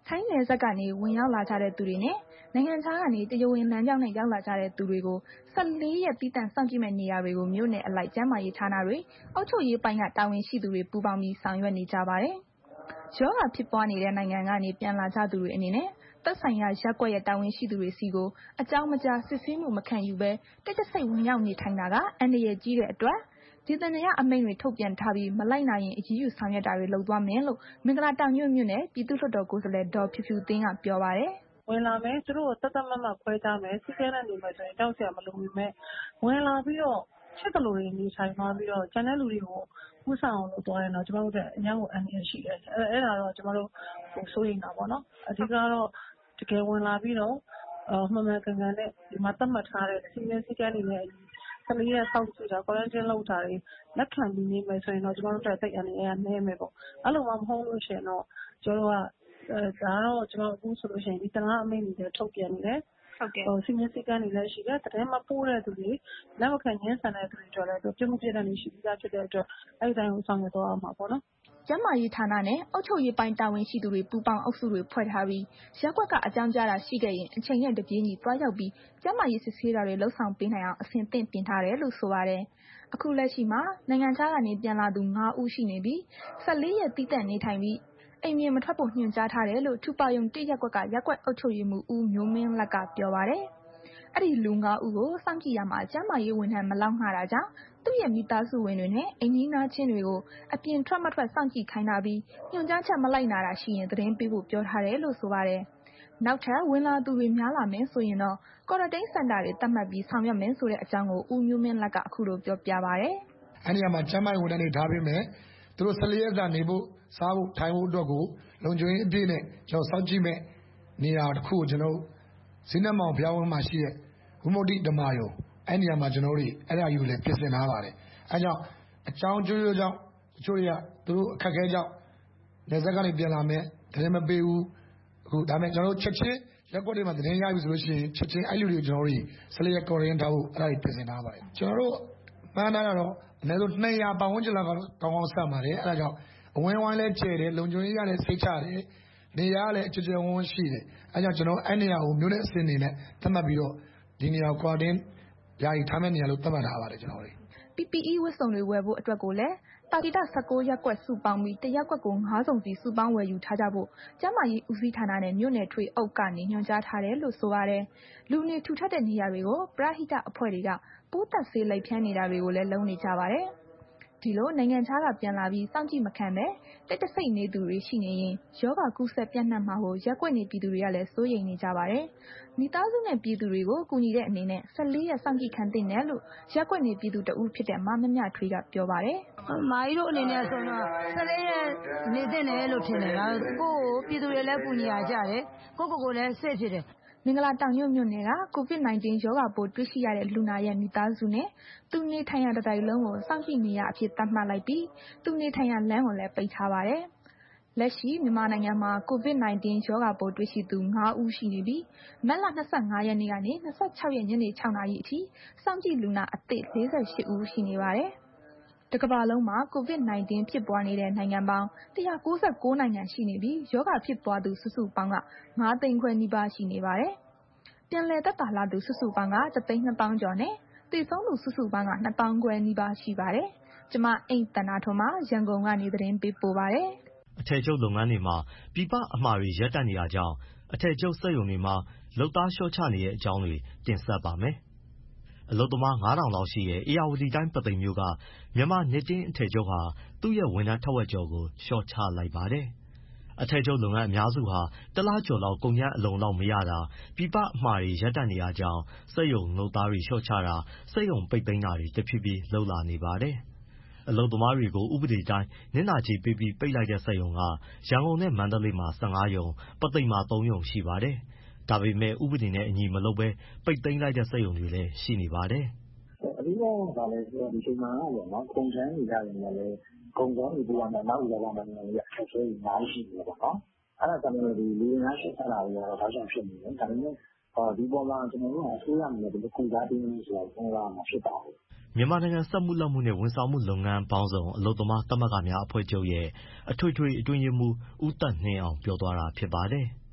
ထိုင်းနယ်စပ်ကနေဝင်ရောက်လာကြတဲ့သူတွေနဲ့နိုင်ငံခြားကနေတရားဝင်လမ်းကြောင်းနဲ့ရောက်လာကြတဲ့သူတွေကို14 ရက်သီးသန့်စောင့်ကြည့်မယ့်နေရာတွေကိုမြို့နယ်အလိုက်ကျန်းမာရေးဌာနတွေအုပ်ချုပ်ရေးပိုင်းကတာဝန်ရှိသူတွေပူးပေါင်းပြီးဆောင်ရွက်နေကြပါတယ်။ရောဂါဖြစ်ပွားနေတဲ့နိုင်ငံကနေပြန်လာကြသူတွေအနေနဲ့သက်ဆိုင်ရာရပ်ကွက်ရဲ့တာဝန်ရှိသူတွေစီကိုအကြောင်းမကြားစစ်ဆေးမှုမခံယူဘဲတိတ်တဆိတ်ဝင်ရောက်နေထိုင်တာကအန္တရာယ်ကြီးတဲ့အတွက်ဒေသန္တရအမိန့်တွေထုတ်ပြန်ထားပြီးမလိုက်နိုင်ရင်အရေးယူဆောင်ရွက်တာတွေလုပ်သွားမယ်လို့မင်္ဂလာတောင်ညွန့်မြို့နယ်ပြည်သူ့လွှတ်တော်ကိုယ်စားလှယ်ဒေါ်ဖြူဖြူသိန်းကပြောပါတယ်။ဝင်လာမယ်သူတို့ကိုတတ်မှတ်ခွဲကြမယ်စီးကဲနဲ့နေမယ်ဆိုရင်တောက်ဆရာမလိုပေမဲ့ဝင်လာပြီးတော့ချက်တလူတွေနေဆိုင်သွားပြီးတော့ကျန်တဲ့လူတွေကိုကူးဆောင်အောင်လုပ်သွားရင်တော့ကျမတို့ကအများကိုအန္တရာယ်ရှိတယ်အဲ့ဒါတော့ကျမတို့စိုးရိမ်တာပေါ့နော်အဓိကတော့တကယ်ဝင်လာပြီးတော့မှန်မှန်ကန်ကန်နဲ့ဒီမှာသတ်မှတ်ထားတဲ့စီးကဲတွေနဲ့14 ရက်ဆောက်ကြည့်တာ quarantine လုပ်တာတွေလက်ခံပြီးနေမယ်ဆိုရင်တော့ကျမတို့တက်သိအန္တရာယ်ကနည်းမယ်ပေါ့အဲ့လိုမှမဟုတ်လို့ရှိရင်တော့ကျမတို့ကဒါတော့ကျွန်တော်အခုဆိုလို့ရှိရင်ဒီတနာအမိန့်တွေထုတ်ပြန်နေတယ်ဟုတ်ကဲ့စီမံစည်းကမ်းတွေလည်းရှိတယ်တကယ်မှပိုးတဲ့သူတွေလက်မခံညှင်းဆန်တဲ့သူတွေတို့လည်းပြမှုပြတဲ့နေရှိပြီးသားဖြစ်တဲ့အတွက်အဲ့ဒီတိုင်းကိုဆောင်ရွက်သွားအောင်ပါပေါ့နော်ကျန်းမာရေးဌာနနဲ့အုပ်ချုပ်ရေးပိုင်းတာဝန်ရှိသူတွေပူးပေါင်းအုပ်စုတွေဖွဲ့ထားပြီးရပ်ကွက်ကအကြောင်းကြားတာရှိခဲ့ရင်အချိန်နဲ့တပြေးညီတွားရောက်ပြီးကျန်းမာရေးစစ်ဆေးတာတွေလှုပ်ဆောင်ပေးနိုင်အောင်အဆင်သင့်ပြင်ထားတယ်လို့ဆိုပါတယ်။အခုလက်ရှိမှာနိုင်ငံခြားကနေပြန်လာသူ9 ဦးရှိနေပြီး14 ရက်တည်တံ့နေထိုင်ပြီးအိမ်ပြင်မထွက်ဖို့ညွှန်ကြားထားတယ်လို့ထူပါယုံ1ရပ်ကွက်ကရပ်ကွက်အုပ်ချုပ်ရေးမှူးဦးမျိုးမင်းလက်ကပြောပါတယ်။အဲ့ဒီလူ9 ဦးကိုစောင့်ကြည့်ရမှာကျန်းမာရေးဝန်ထမ်းမလောက်ငှတာကြောင့်သူ့ရဲ့မိသားစုဝင်တွေနဲ့အိမ်ကြီးနားချင်းတွေကိုအပြင်ထွက်မထွက်စောင့်ကြည့်ခိုင်းတာပြီးညွှန်ကြားချက်မလိုက်နာတာရှိရင်သတင်းပေးဖို့ပြောထားတယ်လို့ဆိုပါတယ်။နောက်ထပ်ဝင်လာသူတွေများလာမယ်ဆိုရင်တော့ quarantine center တွေသတ်မှတ်ပြီးဆောင်ရွက်မယ်ဆိုတဲ့အကြောင်းကိုဦးမျိုးမင်းလက်ကအခုလိုပြောပြပါတယ်။အဲ့ဒီမှာကျန်းမာရေးဝန်ထမ်းတွေထားပေးမယ်။သူတို့14 ရက်စာနေဖို့စားဖို့ထိုင်ဖို့အတွက်ကိုလုံခြုံရေးအပြည့်နဲ့ကျွန်တော်စောင့်ကြည့်မယ်နေရာတစ်ခုကိုကျွန်တော်ဇင်းနမောင်ဘုရားဝင်းမှာရှိတဲ့ဝိမု ဒ္ဓဓမ္မယုံအဲ့နေရာမှာကျွန်တော်တို့အဲ့ဒါယူလည်းပြင်ဆင်ထားပါတယ်။အဲ့ကြောင့်အကြောင်းကျိုးကြောင့်တချို့တွေကသူတို့အခက်အခဲကြောင့်နေဆက်ကနေပြန်လာမယ်တကယ်မပေးဘူးအခုဒါပေမဲ့ကျွန်တော်တို့ချက်ချင်းရက်ကွက်တွေမှာသတင်းရပြီဆိုလို့ရှိရင်ချက်ချင်းအဲ့လူတွေကိုကျွန်တော်တို့14 ရက် quarantine ထားဖို့အဲ့ဒါတွေပြင်ဆင်ထားပါတယ်ကျွန်တော်တို့မှန်းထားတာတော့အနည်းဆုံး200 ပတ်ဝန်းကျင်လောက်ကတော့ကောင်းကောင်းဆက်ပါတယ်အဲ့ဒါကြောင့်အဝင်းဝိုင်းလဲကျဲတယ်လုံခြုံရေးရလည်းစိတ်ချတယ်နေရာလည်းအကျယ်ဝန်းရှိတယ်အဲ့ကြောင့်ကျွန်တော်အဲ့နေရာကိုမျိုးနဲ့အစင်းနေနဲ့သတ်မှတ်ပြီးတော့ဒီနေရာ quarantine ယာယီထားမယ့်နေရာလို့သတ်မှတ်ထားပါတယ်ကျွန်တော်တို့ PPE ဝတ်စုံတွေဝယ်ဖို့အတွက်ကိုလည်းတာဂီတ19ရပ်ကွက်စုပေါင်းပြီးတရပ်ကွက်ကို9စုံစီစုပေါင်းဝယ်ယူထားကြဖို့ကျန်းမာရေးဦးစီးဌာနနဲ့မြို့နယ်ထွေအုပ်ကနေညွှန်ကြားထားတယ်လို့ဆိုပါတယ်။လူနေထူထပ်တဲ့နေရာတွေကိုပရဟိတအဖွဲ့တွေကပိုးသက်ဆေးလိုက်ဖြန်းနေတာတွေကိုလည်းလုပ်နေကြပါတယ်။ဒီလိုနိုင်ငံခြားကပြန်လာပြီးစောင့်ကြည့်မခံပဲတိတ်တဆိတ်နေသူတွေရှိနေရင်ယောဂကူးစက်ပြန့်နှံ့မှာကိုရက်ကွက်နေပြည်သူတွေကလည်းစိုးရိမ်နေကြပါတယ်။မိသားစုနဲ့ပြည်သူတွေကိုကူညီတဲ့အနေနဲ့14 ရက်စောင့်ကြည့်ခံသင့်တယ်လို့ရက်ကွက်နေပြည်သူတဦးဖြစ်တဲ့မမြမြထွေးကပြောပါတယ်။မာကြီးတို့အနေနဲ့ဆိုတော့14 ရက်နေသင့်တယ်လို့ထင်တယ်။ကိုယ့်ကိုပြည်သူတွေလည်းကူညီရကြတယ်။ကိုလည်းစိတ်ဖြစ်တယ်မင်္ဂလာတောင်ညွန့်မြို့နယ်က COVID-19 ရောဂါပိုးတွေ့ရှိရတဲ့လူနာရဲ့မိသားစုနဲ့သူနေထိုင်ရာတစ်တိုင်းလုံးကိုစောင့်ကြည့်နေရအဖြစ်သတ်မှတ်လိုက်ပြီးသူနေထိုင်ရာလမ်းကိုလည်းပိတ်ထားပါတယ်။လက်ရှိမြန်မာနိုင်ငံမှာ COVID-19 ရောဂါပိုးတွေ့ရှိသူ9 ဦးရှိနေပြီးမတ်လ25 ရက်နေ့ကနေ26 ရက်ညနေ 6 နာရီအထိစောင့်ကြည့်လူနာအသစ်48 ဦးရှိနေပါတယ်။တကမ္ဘာလုံးမှာ COVID-19 ဖြစ်ပွားနေတဲ့နိုင်ငံပေါင်း196 နိုင်ငံရှိနေပြီးရောဂါဖြစ်ပွားသူစုစုပေါင်းက9 သိန်းခွဲနီးပါးရှိနေပါတယ်။ပြန်လည်သက်သာလာသူစုစုပေါင်းက1,200,000 ကျော်နဲ့သေဆုံးသူစုစုပေါင်းက2,000 ခွဲနီးပါးရှိပါတယ်။ကျွန်မအိမ်တန်နာထွန်းမှရန်ကုန်ကနေသတင်းပေးပို့ပါတယ်။အထည်ချုပ်လုပ်ငန်းတွေမှာပြည်ပအမှာတွေရပ်တန့်နေတာကြောင့်အထည်ချုပ်စက်ရုံတွေမှာလုပ်သားလျှော့ချနေတဲ့အကြောင်းတွေတင်ဆက်ပါမယ်။အလုပ်သမား 9,000 လောက်ရှိတဲ့ဧရာဝတီတိုင်းပုသိမ်မြို့ကမြန်မာနှစ်တင်းအထည်ချုပ်ဟာသူ့ရဲ့ဝန်ထမ်းထက်ဝက်ကျော်ကိုလျှော့ချလိုက်ပါတယ်။အထည်ချုပ်လုပ်ငန်းအများစုဟာတလကျော်လောက်ကုန်ကြမ်းအလုံလောက်မရတာပြည်ပအမှာတွေရပ်တန့်နေတာကြောင့်စက်ရုံလုပ်သားတွေလျှော့ချတာစက်ရုံပိတ်သိမ်းတာတွေတဖြည်းဖြည်းလုပ်လာနေပါတယ်။အလုပ်သမားတွေကိုဥပဒေတိုင်းနစ်နာကြေးပေးပြီးပိတ်လိုက်တဲ့စက်ရုံကရန်ကုန်နဲ့မန္တလေးမှာ15 ရုံပုသိမ်မှာ3 ရုံရှိပါတယ်။ဒါပေမဲ့ဥပဒေနဲ့အညီမလုပ်ဘဲပိတ်သိမ်းလိုက်တဲ့စက်ရုံတွေလည်းရှိနေပါတယ်။အဓိကကလည်းဒီချိန်မှာပေါ့နော်ကုန်ချမ်းနေကြတယ်လည်းကုန်ချမ်းတွေပြောရမယ်နောက်ရောက်မှလည်းအခက်အခဲတွေအများကြီးရှိနေတယ်ပေါ့နော်။အဲ့ဒါကြောင့်ဒီလူငါးရှင်းတာတွေတော့တောက်ချောင်ဖြစ်နေတယ်။ဒါပေမဲ့ဒီပေါ်မှာကျွန်တော်တို့အစိုးရအနေနဲ့ဒီကုစားတင်းနေဆိုတာကျွန်တော်ကမဖြစ်ပါဘူး။မြန်မာနိုင်ငံစက်မှုလက်မှုနဲ့ဝန်ဆောင်မှုလုပ်ငန်းပေါင်းစုံအလုပ်သမားသမဂ္ဂများအဖွဲ့ချုပ်ရဲ့အထွေထွေအတွင်းရေးမှူးဦးသက်နှင်းအောင်ပြောသွားတာဖြစ်ပါတယ်။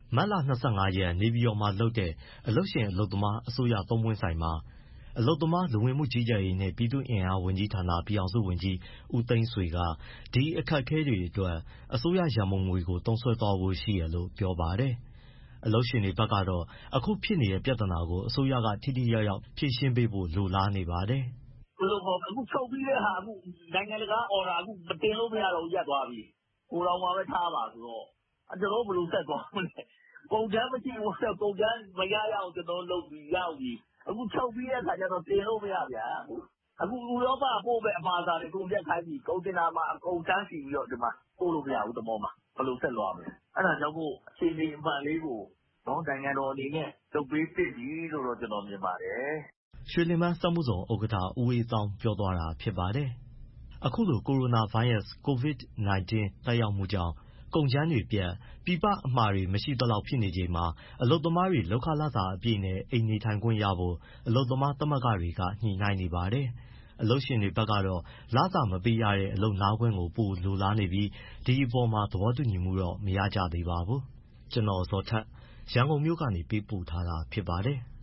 မတ်လ 25 ရက်နေပြည်တော်မှာလုပ်တဲ့အလုပ်ရှင်အလုပ်သမားအစိုးရသုံးပွင့်ဆိုင်မှာအလုပ်သမားလူဝင်မှုကြီးကြပ်ရေးနဲ့ပြည်သူ့အင်အားဝန်ကြီးဌာနပြည်ထောင်စုဝန်ကြီးဦးသိန်းဆွေကဒီအခက်အခဲတွေအတွက်အစိုးရရန်ပုံငွေကိုသုံးစွဲသွားဖို့ရှိတယ်လို့ပြောပါတယ်။အလုပ်ရှင်တွေဘက်ကတော့အခုဖြစ်နေတဲ့ပြဿနာကိုအစိုးရကထိထိရောက်ရောက်ဖြေရှင်းပေးဖို့လိုလားနေပါတယ်။ “အခုချုပ်ပြီးတဲ့ဟာနိုင်ငံတကာအော်ဒါမတင်လို့မရတော့ဘူးရပ်သွားပြီ။ကိုယ်တော်မှာပဲထားပါဆိုတော့ကျနော်တို့ဘယ်လိုဆက်သွားမလဲ။ကုန်ကြမ်းမရှိဘူးကုန်ကြမ်းမရရအောင်ကျနော်တို့လုပ်ပြီးရောက်ပြီ။အခုချုပ်ပြီးတဲ့အခါကျတော့တင်လို့မရပြန်ဘူး။အခုဥရောပပို့မယ့်အမှာစာတွေအကုန်ရပ်ခိုင်းပြီ။ကုန်တင်တာမှာအကုန်တန်းစီပြီးတော့ဒီမှာပို့လို့မရဘူးသင်္ဘောမှာဘယ်လိုဆက်သွားမလဲ။အဲဒါကြောင့်မို့အခြေအနေအမှန်လေးကိုနိုင်ငံတော်အနေနဲ့လုပ်ပေးသင့်ပြီလို့တော့ကျနော်မြင်ပါတယ်။ ”ရွှေလင်ပန်းစက်မှုဇုန်ဥက္ကဋ္ဌဦးအေးသောင်းပြောသွားတာဖြစ်ပါတယ်။အခုလိုကိုရိုနာဗိုင်းရပ်စ် COVID-19 သက်ရောက်မှုကြောင့်ကုန်ကြမ်းတွေပြတ်ပြည်ပအမှာတွေမရှိသလောက်ဖြစ်နေချိန်မှာအလုပ်သမားတွေလုပ်ခလစာအပြည့်နဲ့အိမ်နေထိုင်ခွင့်ရဖို့အလုပ်သမားသမဂ္ဂတွေကညှိနှိုင်းနေပါတယ်။အလုပ်ရှင်တွေဘက်ကတော့လစာမပေးရတဲ့အလုပ်နားခွင့်ကိုပိုလိုလားနေပြီးဒီအပေါ်မှာသဘောတူညီမှုတော့မရကြသေးပါဘူး။ကျွန်တော်ဇော်ထက်ရန်ကုန်မြို့ကနေပေးပို့ထားတာဖြစ်ပါတယ်။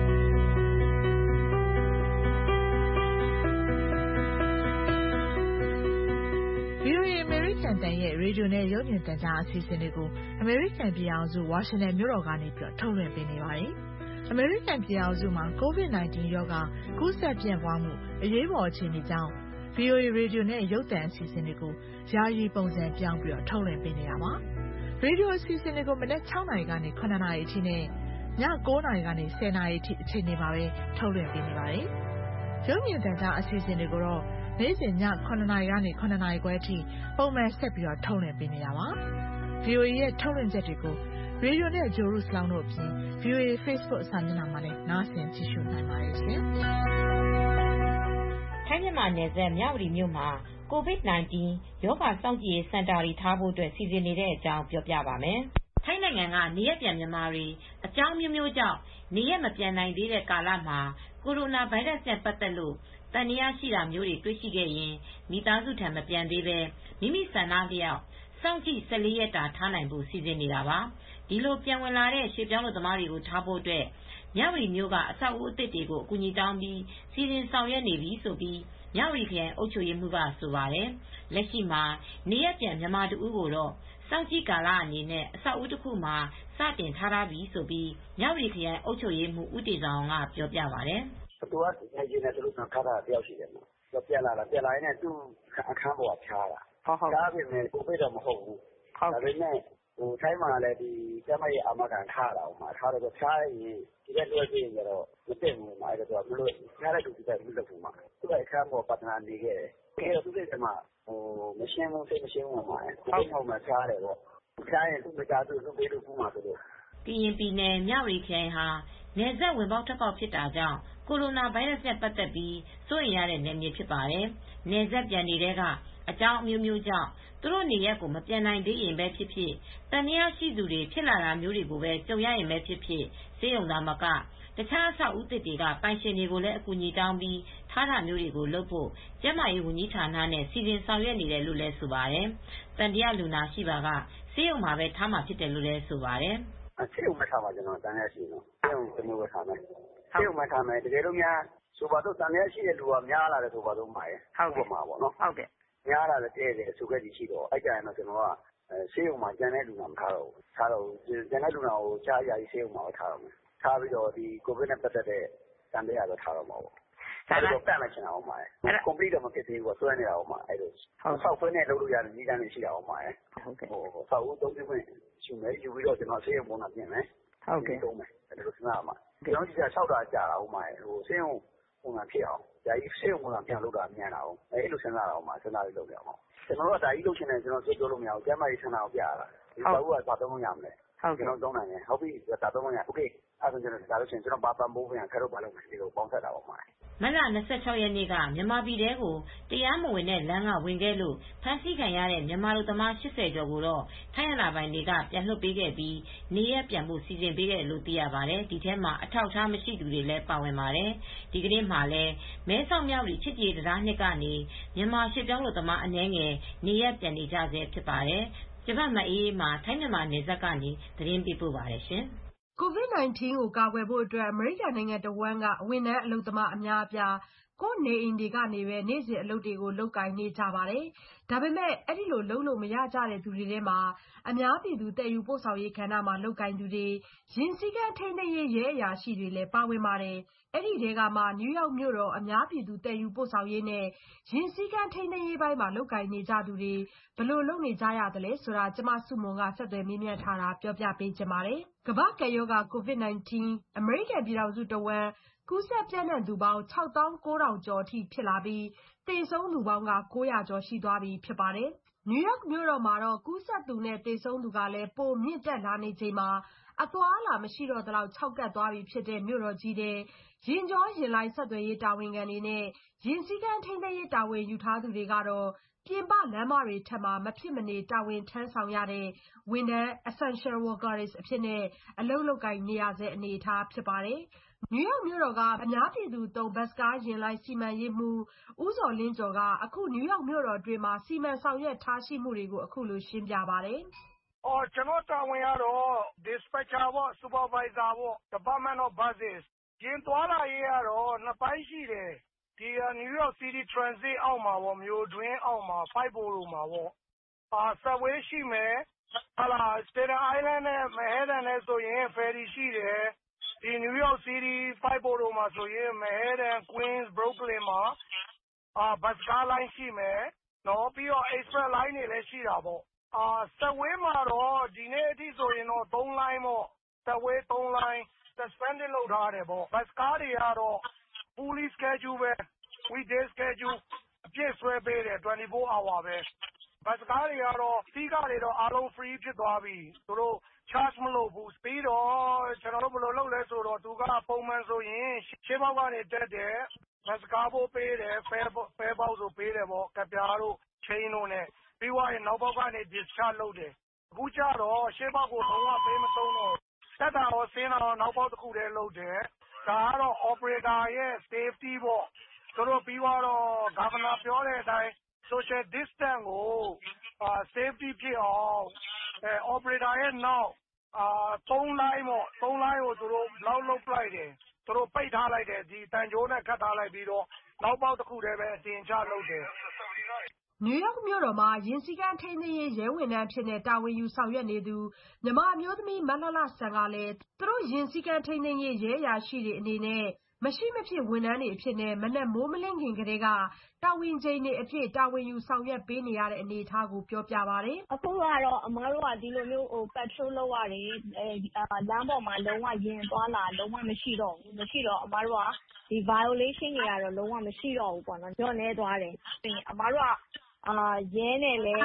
VOA အမေရိကန်တန်ရဲ့ရေဒီယိုနဲ့ရုပ်မြင်သံကြားအစီအစဉ်တွေကိုအမေရိကန်ပြည်ထောင်စုဝါရှင်တန်မြို့တော်ကနေထုတ်လွှင့်ပေးနေပါတယ်။အမေရိကန်ပြည်ထောင်စုမှာ COVID-19 ရောဂါကူးစက်ပြန့်ပွားမှုအရေးပေါ်အခြေအနေကြောင့် VOA ရေဒီယိုနဲ့ရုပ်သံအစီအစဉ်တွေကိုယာယီပုံစံပြောင်းပြီးထုတ်လွှင့်ပေးနေတာပါ။ရေဒီယိုအစီအစဉ်တွေကိုမနက် 6 နာရီကနေ 9 နာရီအထိနဲ့ည 9 နာရီကနေ 10 နာရီအထိအချိန်တွေမှာပဲထုတ်လွှင့်ပေးနေပါတယ်။ရုပ်မြင်သံကြားအစီအစဉ်တွေကိုတော့နေ့စဉ်ည 9 နာရီကနေ 9 နာရီခွဲအထိပုံမှန်ဆက်ပြီးထုတ်လွှင့်ပေးနေတာပါ။ VOA ရဲ့ထုတ်လွှင့်ချက်တွေကိုရေဒီယိုနဲ့ဂြိုလ်တုစလောင်းတို့အပြင် VOA Facebook စာမျက်နှာမှာလည်းနားဆင်ကြည့်ရှုနိုင်ပါတယ်ရှင်။ထိုင်းမြန်မာနယ်စပ်မြဝတီမြို့မှာ COVID-19 ရောဂါစောင့်ကြည့်ရေးစင်တာတွေထားဖို့စီစဉ်နေတဲ့အကြောင်းပြောပြပါမယ်။ထိုင်းနိုင်ငံကနေရပ်ပြန်မြန်မာတွေအကြောင်းမျိုးမျိုးကြောင့်နေရပ်မပြန်နိုင်သေးတဲ့ကာလမှာကိုရိုနာဗိုင်းရပ်စ်နဲ့ပတ်သက်လို့သံသယရှိတာမျိုးတွေတွေ့ရှိခဲ့ရင်မိသားစုထံမပြန်သေးပဲမိမိဆန္ဒလျောက်စောင့်ကြည့်14 ရက်တာထားနိုင်ဖို့စီစဉ်နေတာပါ။ဒီလိုပြန်ဝင်လာတဲ့ရွှေပြောင်းလူသမားတွေကိုထားဖို့အတွက်မြဝတီမြို့ကအဆောက်အဦအသစ်တွေကိုအကူအညီတောင်းပြီးစီစဉ်ဆောင်ရွက်နေပြီလို့မြဝတီခရိုင်အုပ်ချုပ်ရေးမှူးကဆိုပါတယ်။လက်ရှိမှာနေရပ်ပြန်မြန်မာတဦးကိုတော့စောင့်ကြည့်ကာလအနေနဲ့အဆောက်အဦတစ်ခုမှာစတင်ထားပြီလို့မြဝတီခရိုင်အုပ်ချုပ်ရေးမှူးဦးတေဇောင်ကပြောပြပါတယ်။“သူကနေချင်တယ်ဆိုလို့ထားတာတယောက်ရှိတယ်။ပြန်လာရင်သူ့အခန်းပေါ်ကဖျားတာ။ဖျားပေမယ့်ကိုဗစ်တော့မဟုတ်ဘူး။ဒါပေမဲ့ထိုင်းမှာလည်းကျန်းမာရေးအာမခံထားတာ။ထားတော့ဖျားရင်ဒီဘက်လွှဲပေးရင်တော့မသင့်ဘူး။ဖျားတဲ့လူဒီဘက်မလွှတ်ဘူး။သူ့အခန်းပေါ်ပထနာနေခဲ့တယ်။သူ့စိတ်ထဲမှာမရှင်းဘူးစိတ်မရှင်းဘူး။ကိုဗစ်ဟုတ်မှဖျားတယ်ပေါ့။ဖျားရင်သူ့မိသားစုလွှတ်ပေးလို့ကူးမှာဆိုလို့။ ”ကရင်ပြည်နယ်မြဝတီခရိုင်ဟာနယ်စပ်ဝင်ပေါက်ထွက်ပေါက်ဖြစ်တာကြောင့်ကိုရိုနာဗိုင်းရပ်စ်နဲ့ပတ်သက်ပြီးစိုးရိမ်ရတဲ့နယ်မြေဖြစ်ပါတယ်။နယ်စပ်ပြန်တွေထဲကအကြောင်းအမျိုးမျိုးကြောင့်သူတို့နေရပ်ကိုမပြန်နိုင်သေးရင်ပဲဖြစ်ဖြစ်သံသယရှိသူတွေဖြစ်လာတာမျိုးတွေကိုပဲကြုံရရင်ပဲဖြစ်ဖြစ်ဆေးရုံသာမကတခြားအဆောက်အဦသစ်တွေကပိုင်ရှင်တွေကိုလည်းအကူအညီတောင်းပြီးထားတာမျိုးတွေကိုလုပ်ဖို့ကျန်းမာရေးဝန်ကြီးဌာနနဲ့စီစဉ်ဆောင်ရွက်နေတယ်လို့လည်းဆိုပါတယ်။သံသယလူနာရှိပါကဆေးရုံမှာပဲထားမှာဖြစ်တယ်လို့လည်းဆိုပါတယ်။“ဆေးရုံပဲထားမှာကျနော်သံသယရှိရင်ဆေးရုံတမျိုးပဲထားမယ်။ဆေးရုံပဲထားမယ်တကယ်လို့များဆိုပါတော့သံသယရှိတဲ့လူကများလာတယ်ဆိုပါတော့ဥပမာပေါ့နော်။များလာတယ်တဲ့ဆိုခဲ့သည်ရှိတော့အဲ့ကြရင်တော့ကျနော်ကဆေးရုံမှာကျန်တဲ့လူနာမထားတော့ဘူး။ကျန်တဲ့လူနာကိုတခြားယာယီဆေးရုံမှာပဲထားတော့မယ်။ထားပြီးတော့ဒီကိုဗစ်နဲ့ပတ်သက်တဲ့သံသယပဲထားတော့မှာပေါ့။ဒါတော့တတ်လိုက်ချင်တာပေါ့။ complete တော့မဖြစ်သေးဘူးဆွဲနေတာပေါ့အဲ့လိုဆောက်ခွင့်နဲ့လုပ်လို့ရတဲ့နည်းလမ်းတွေရှိတာပေါ့။ဆောက်ဦးသုံးခွင့်ယူမယ်ယူပြီးတော့ကျနော်ဆေးရုံပုံစံပြင်မယ်။သုံးမယ်ဒီလိုစဉ်းစားရမှာ။ကျနော်တို့6 လကြာတာဆေးရုံပုံစံဖြစ်အောင်ယာယီဆေးရုံပုံစံဖြစ်အောင်လုပ်တာမြန်တာ။အဲ့လိုစဉ်းစားတာစဉ်းစားပြီးလုပ်ရအောင်။ကျနော်တို့ကဒါကြီးလုပ်ချင်တယ်ကျနော်ပြောလို့မရဘူး။ကျန်းမာရေးဌာနကိုပြရတာ။ဒီဆောက်ဦးကဘာသုံးလို့ရမလဲ။ကျနော်သုံးနိုင်တယ်။ဟုတ်ပြီဒါသုံးလို့ရ။ Okay အဲ့ဒါဆိုဒါလို့ရှိရင်ကျနော်ဘာပံ့ပိုးပြန်ခက်တော့ဘာလုပ်မယ်ဒီလိုပေါင်းဆက်တာပေါ့။မတ်လ 26 ရက်နေ့ကမြန်မာပြည်ထဲကိုတရားမဝင်တဲ့လမ်းကဝင်ခဲ့လို့ဖမ်းဆီးခံရတဲ့မြန်မာလူသမား80 ကျော်ကိုတော့ထိုင်းအာဏာပိုင်တွေကပြန်လွှတ်ပေးခဲ့ပြီးနေရပ်ပြန်ဖို့စီစဉ်ပေးခဲ့တယ်လို့သိရပါတယ်။ဒီထဲမှာအထောက်အထားမရှိသူတွေလည်းပါဝင်ပါတယ်။ဒီကနေ့မှာလည်းမဲဆောက်မြဝတီချစ်ကြည်ရေးတံတား 2 ကနေမြန်မာရွှေ့ပြောင်းလူသမားအနည်းငယ်နေရပ်ပြန်နေကြဆဲဖြစ်ပါတယ်။ဂျပန်မအေးမှာထိုင်းမြန်မာနယ်စပ်ကနေသတင်းပေးပို့ပါတယ်ရှင်။ COVID-19 ကိုကာကွယ်ဖို့အတွက်အမေရိကန်နိုင်ငံတဝန်းကဝန်ထမ်းအလုပ်သမားအများအပြားကိုယ့်နေအိမ်တွေကနေပဲနေ့စဉ်အလုပ်တွေကိုလုပ်ကိုင်နေကြပါတယ်။ဒါပေမဲ့အဲဒီလိုလုပ်လို့မရကြတဲ့သူတွေထဲမှာအများပြည်သူတည်ယူပို့ဆောင်ရေးကဏ္ဍမှာလုပ်ကိုင်သူတွေယာဉ်စည်းကမ်းထိန်းသိမ်းရေးရဲအရာရှိတွေလည်းပါဝင်ပါတယ်။အဲဒီထဲကမှနယူးယောက်မြို့တော်အများပြည်သူတည်ယူပို့ဆောင်ရေးနဲ့ယာဉ်စည်းကမ်းထိန်းသိမ်းရေးပိုင်းမှာလုပ်ကိုင်နေကြသူတွေဘယ်လိုလုပ်နေကြရသလဲဆိုတာကျမစုမွန်ကဆက်သွယ်မေးမြန်းထားတာပြောပြပေးချင်ပါတယ်။ကမ္ဘာ့ကပ်ရောဂါ COVID-19 အမေရိကန်ပြည်ထောင်စုတဝန်းကူးစက်ပြန့်နှံ့သူပေါင်း 69000 ကျော်အထိဖြစ်လာပြီးသေဆုံးသူပေါင်းက900ကျော်ရှိသွားပြီဖြစ်ပါတယ်။ နယူးယောက်မြို့တော်မှာတော့ကူးစက်သူနဲ့သေဆုံးသူကလည်းပိုမြင့်တက်လာနေချိန်မှာအသွားအလာမရှိတော့သလောက်ခြောက်ကပ်သွားပြီဖြစ်တဲ့မြို့တော်ကြီးထဲယာဉ်ကြောယာဉ်လိုင်းဆက်သွယ်ရေးတာဝန်ခံတွေနဲ့ယာဉ်စည်းကမ်းထိန်းသိမ်းရေးတာဝန်ယူထားသူတွေကတော့ပြင်ပလမ်းမတွေထက်မှာမဖြစ်မနေတာဝန်ထမ်းဆောင်ရတဲ့ဝန်ထမ်း essential workers အဖြစ်နဲ့အလုပ်လုပ်ကိုင်နေရဆဲအနေအထားဖြစ်ပါတယ်။နယူးယောက်မြို့တော်ကအများပြည်သူသုံးဘတ်စ်ကားယာဉ်လိုင်းစီမံရေးမှူးဦးဇော်လင်းကျော်ကအခုနယူးယောက်မြို့တော်အတွင်းမှာစီမံဆောင်ရွက်ထားရှိမှုတွေကိုအခုလိုရှင်းပြပါတယ်။ကျွန်တော်တာဝန်ကတော့ dispatcher ပေါ့ supervisor ပေါ့ department of buses ယာဉ်သွားလာရေးကတော့နှစ်ပိုင်းရှိတယ်။ဒီNew York City Transit အောက်မှာပေါ့မြို့တွင်းအောက်မှာ540မှာပေါ့subway ရှိမယ်Staten Island နဲ့ Manhattan နဲ့ဆိုရင် ferry ရှိတယ်ဒီ New York City 540မှာဆိုရင် Manhattan Queens Brooklyn မှာဘတ်စ်ကားလိုင်းရှိမယ်နော်ပြီးတော့ express line တွေလည်းရှိတာပေါ့subway မှာတော့ဒီနေ့အထိဆိုရင်တော့3 line ပေါ့ subway 3 line suspended လုပ်ထားတယ်ပေါ့ဘတ်စ်ကားတွေကတော့ fully schedule ပဲ weekday schedule အပြည့်ဆွဲပေးတယ်24 hour ပဲဘတ်စ်ကားတွေကတော့စီးကားတွေတော့အားလုံး free ဖြစ်သွားပြီသူတို့ charge မလုပ်ဘူးပြီးတော့ကျွန်တော်တို့ဘယ်လိုလုပ်လဲဆိုတော့သူကပုံမှန်ဆိုရင်ရှေ့ဘောက်ကနေတက်တယ်ဘတ်စ်ကားဖို့ပေးတယ် fare box ဆိုပေးတယ်ပေါ့ကပြားတို့ chain တို့နဲ့ပြီးသွားရင်နောက်ဘောက်ကနေ discharge လုပ်တယ်အခုကျတော့ရှေ့ဘောက်ကိုလုံးဝပေးမသုံးတော့တက်တာရောဆင်းတာရောနောက်ဘောက်တစ်ခုတည်းလုပ်တယ်ဒါကတော့ operator ရဲ့ safety ပေါ့သူတို့ပြီးတော့ governor ပြောတဲ့အတိုင်း social distance ကိုsafety ဖြစ်အောင်operator ရဲ့နောက်3 line ပေါ့3 line ကိုသူတို့ block လုပ်ပလိုက်တယ်သူတို့ပိတ်ထားလိုက်တယ်ဒီတန်ကြိုးနဲ့ခတ်ထားလိုက်ပြီးတော့နောက်ပေါက်တစ်ခုတည်းပဲအတင်ချလုပ်တယ်နယူးယောက်မြို့တော်မှာယာဉ်စည်းကမ်းထိန်းသိမ်းရေးရဲဝန်ထမ်းအဖြစ်တာဝန်ယူဆောင်ရွက်နေသူမြန်မာအမျိုးသမီးမလှလှစံကလည်းသူတို့ယာဉ်စည်းကမ်းထိန်းသိမ်းရေးရဲအရာရှိတွေအနေနဲ့မရှိမဖြစ်ဝန်ထမ်းတွေအဖြစ်နဲ့မနက်မိုးမလင်းခင်ကတည်းကတာဝန်ချိန်တွေအဖြစ်တာဝန်ယူဆောင်ရွက်ပေးနေရတဲ့အနေအထားကိုပြောပြပါတယ်။အခုကတော့အမားတို့ကဒီလိုမျိုးpatrol လုပ်ရတယ်လမ်းပေါ်မှာလုံးဝယာဉ်သွားလာလုံးဝမရှိတော့ဘူးမရှိတော့အမားတို့ကဒီ violation တွေကတော့လုံးဝမရှိတော့ဘူးပေါ့နော်ညော့နေသွားတယ်အမားတို့ကရဲနဲ့လည်း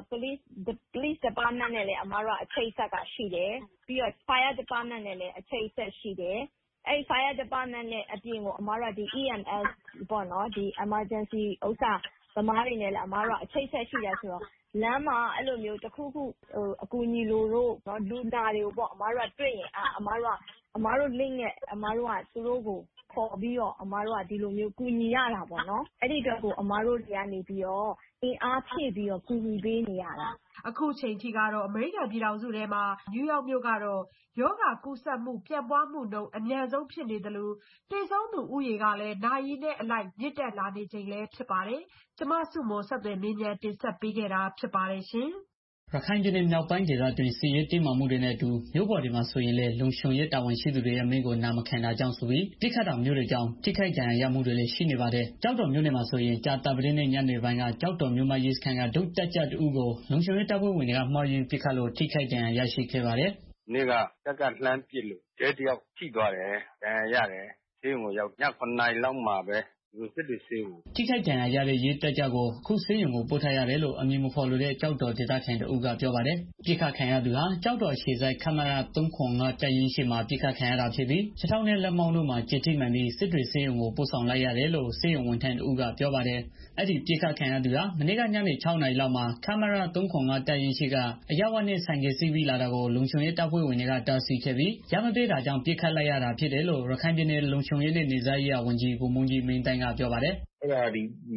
police department နဲ့လည်းအမားတို့ကအချိတ်ဆက်ကရှိတယ်ပြီးတော့ fire department နဲ့လည်းအချိတ်ဆက်ရှိတယ်အဲ့ fire department နဲ့အပြင်ကိုအမားတို့ကဒီ EMS ပေါ့နော်ဒီ emergency ဥစ္စာသမားတွေနဲ့လည်းအမားတို့ကအချိတ်ဆက်ရှိတယ်ဆိုတော့လမ်းမှာအဲ့လိုမျိုးတစ်ခုခုအကူအညီလိုတော့လူနာတွေကိုပေါ့အမားတို့ကတွေ့ရင်အမားတို့ link နဲ့အမားတို့ကသူတို့ကိုခေါ်ပြီးတော့အမားတို့ကဒီလိုမျိုးကူညီရတာပေါ့နော်အဲ့ဒီအတွက်ကိုအမားတို့တွေကနေပြီးတော့အင်အားဖြည့်ပြီးတော့ကူညီပေးနေရတာအခုချိန်ထိကတော့အမေရိကန်ပြည်ထောင်စုထဲမှာနယူးယောက်မြို့ကတော့ယောဂကူးစက်မှုပြန့်ပွားမှုနှုန်းအမြန်ဆုံးဖြစ်နေသလိုသေဆုံးသူဦးရေကလည်းနာရီနဲ့အလိုက်မြင့်တက်လာနေချိန်လည်းဖြစ်ပါတယ်ကျမစုမွန်ဆက်သွယ်မေးမြန်းတင်ဆက်ပေးခဲ့တာဖြစ်ပါတယ်ရှင်ရခိုင်ပြည်နယ်မြောက်ပိုင်းဒေသတွင်းစစ်ရေးတင်းမာမှုတွေနဲ့အတူမြို့ပေါ်တွေမှာဆိုရင်လည်းလုံခြုံရေးတာဝန်ရှိသူတွေရဲ့မင်းကိုနာမခံတာကြောင့်ဆိုပြီးတိခတ်တာမျိုးတွေကြောင့်ထိခိုက်ဒဏ်ရာရမှုတွေလည်းရှိနေပါတယ်။ကျောက်တော်မြို့နယ်မှာဆိုရင်ကြာသပတေးနေ့ညနေပိုင်းကကျောက်တော်မြို့မရဲစခန်းကဒုတပ်ကြပ်တဦးကိုလုံခြုံရေးတပ်ဖွဲ့ဝင်တွေကမှားယွင်းပစ်ခတ်လို့ထိခိုက်ဒဏ်ရာရရှိခဲ့ပါတယ်။နေ့ကတပ်ကလှမ်းပစ်လို့ရဲတယောက်ထိသွားတယ်ဒဏ်ရာရတယ်ဆေးရုံကိုရောက်ည9 နာရီလောက်မှာပဲစစ်တွေဆေးကိုထိခိုက်ဒဏ်ရာရတဲ့ရဲတပ်ကြပ်ကိုအခုဆေးရုံကိုပို့ထားရတယ်လို့အမည်မဖော်လိုတဲ့ကျောက်တော်ဒေသခံတဦးကပြောပါတယ်။ပြစ်ခတ်ခံရသူဟာကျောက်တော်အခြေစိုက်ခမရ305တပ်ရင်းရှိမှာပြစ်ခတ်ခံရတာဖြစ်ပြီးခြေထောက်နဲ့လက်မောင်းတို့မှာကြေထိမှန်ပြီးစစ်တွေဆေးရုံကိုပို့ဆောင်လိုက်ရတယ်လို့ဆေးရုံဝန်ထမ်းတဦးကပြောပါတယ်။အဲ့ဒီပြစ်ခတ်ခံရသူဟာမနေ့ကညနေ6 နာရီလောက်မှာခမရ305တပ်ရင်းရှိကအရပ်ဝတ်နဲ့ဆိုင်ကယ်စီးပြီးလာတာကိုလုံခြုံရေးတပ်ဖွဲ့ဝင်တွေကတားဆီးခဲ့ပြီးရမပေးတာကြောင့်ပြစ်ခတ်လိုက်ရတာဖြစ်တယ်လို့ရခိုင်ပြည်နယ်လုံခြုံရေးနဲ့နေသားရေးဝန်ကြီးဗိုလ်မှူးကြီးမင်းတိုင်းကပြောပါတယ်အဲ့ဒါဒီ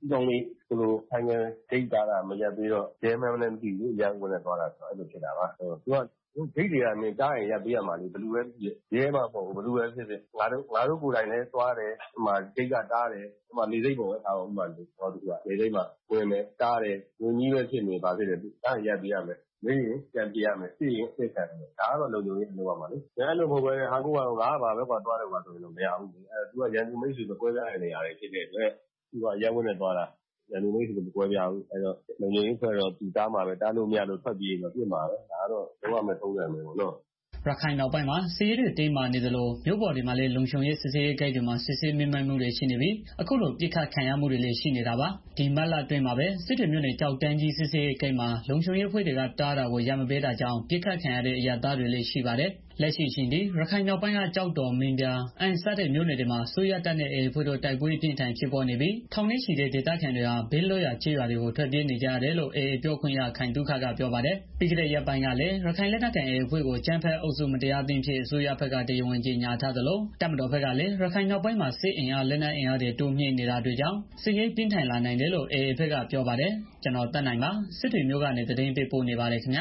ဦးဆောင်လေးဆိုင်ကယ်ဂိတ်တားတာမရပ်ပေးတော့ရဲမှန်းလည်းမသိဘူးအရန်ဝင်နဲ့သွားတာဆိုတော့အဲ့လိုဖြစ်တာပါသူကဂိတ်တွေကတားရင်ရပ်ပေးရမှာလေဘယ်လိုပဲဖြစ်ရဲမှမဟုတ်ဘူးဘယ်လိုပဲဖြစ်ဖြစ်ငါတို့ကိုယ်တိုင်လည်းသွားတယ်ဟိုမှာဂိတ်ကတားတယ်ဟိုမှာနေစိတ်ပုံပဲထားအောင်ဟိုမှာတော့သူကနေစိတ်မှာဝင်မယ်တားတယ်ဝင်ကြီးပဲဖြစ်နေပါဖြစ်တယ်တားရပ်ပေးရမယ်မင်းရင်ပြန်ပြရမယ်ပြရင်အစ်ခံတယ်ဒါကတော့လုံခြုံရေးလုပ်ရမှာလေအဲ့လိုမဟုတ်ဘဲဟာကိုကငါပါပဲကွာသွားတယ်ကွာဆိုရင်တော့မရဘူးအဲ့သူကရန်သူမိတ်ဆွေမကွဲပြားတဲ့နေရာတွေဖြစ်တဲ့အတွက်သူကရဲဝင်းနဲ့သွားတာရန်သူမိတ်ဆွေမကွဲပြားဘူးအဲ့တော့လုံခြုံရေးဖွဲ့တော့သူတားမှာပဲတားလို့မရလို့ထွက်ပြေးတော့ပြစ်မှာပဲဒါကတော့လုံးဝမထုံးတယ်မယ်ပေါ့နော်ရခိုင်နောက်ပိုင်းမှာစစ်ရေးတွေတင်းမာနေသလိုမြို့ပေါ်တွေမှာလည်းလုံခြုံရေးစစ်ဆေးရေးဂိတ်တွေမှာစစ်ဆေးမြင့်မားမှုတွေရှိနေပြီးအခုလိုပြစ်ခတ်ခံရမှုတွေလည်းရှိနေတာပါဒီမတ်လအတွင်းမှာပဲစစ်တွေမြို့နယ်ကြောက်တန်းကြီးစစ်ဆေးရေးဂိတ်မှာလုံခြုံရေးအဖွဲ့တွေကတားတာကိုရမပေးတာကြောင့်ပြစ်ခတ်ခံရတဲ့အရာသားတွေလည်းရှိပါတယ်လက်ရှိရှင်ဒီရခိုင်မြောက်ပိုင်းကကြောက်တော်မင်းပြအန်စတဲ့မြို့နယ်တွေမှာဆိုရတပ်နဲ့အေဖွဲ့တို့တိုက်ပွဲပြင်းထန်ဖြစ်ပေါ်နေပြီးထောင်နဲ့ချီတဲ့ဒေသခံတွေဟာဘေးလွတ်ရာခြေရွာတွေကိုထွက်ပြေးနေကြရတယ်လို့အေပြောခွင့်ရခိုင်ဒုက္ခကပြောပါတယ်ပြီးခဲ့တဲ့ရက်ပိုင်းကလည်းရခိုင်လက်နက်ကိုင်အေဖွဲ့ကိုကျန်းဖက်အုပ်စုမတရားသင်းဖြစ်အစိုးရဘက်ကတရားဝင်ကြေညာထားသလိုတပ်မတော်ဘက်ကလည်းရခိုင်မြောက်ပိုင်းမှာစစ်အင်အားလက်နက်အင်အားတွေတိုးမြင့်နေတာတွေကြောင့်စစ်ရေးပြင်းထန်လာနိုင်တယ်လို့အေဘက်ကပြောပါတယ်ကျွန်တော်တက်နိုင်ပါစစ်တွေမျိုးကနေသတင်းပေးပို့နေပါတယ်ခင်ဗျာ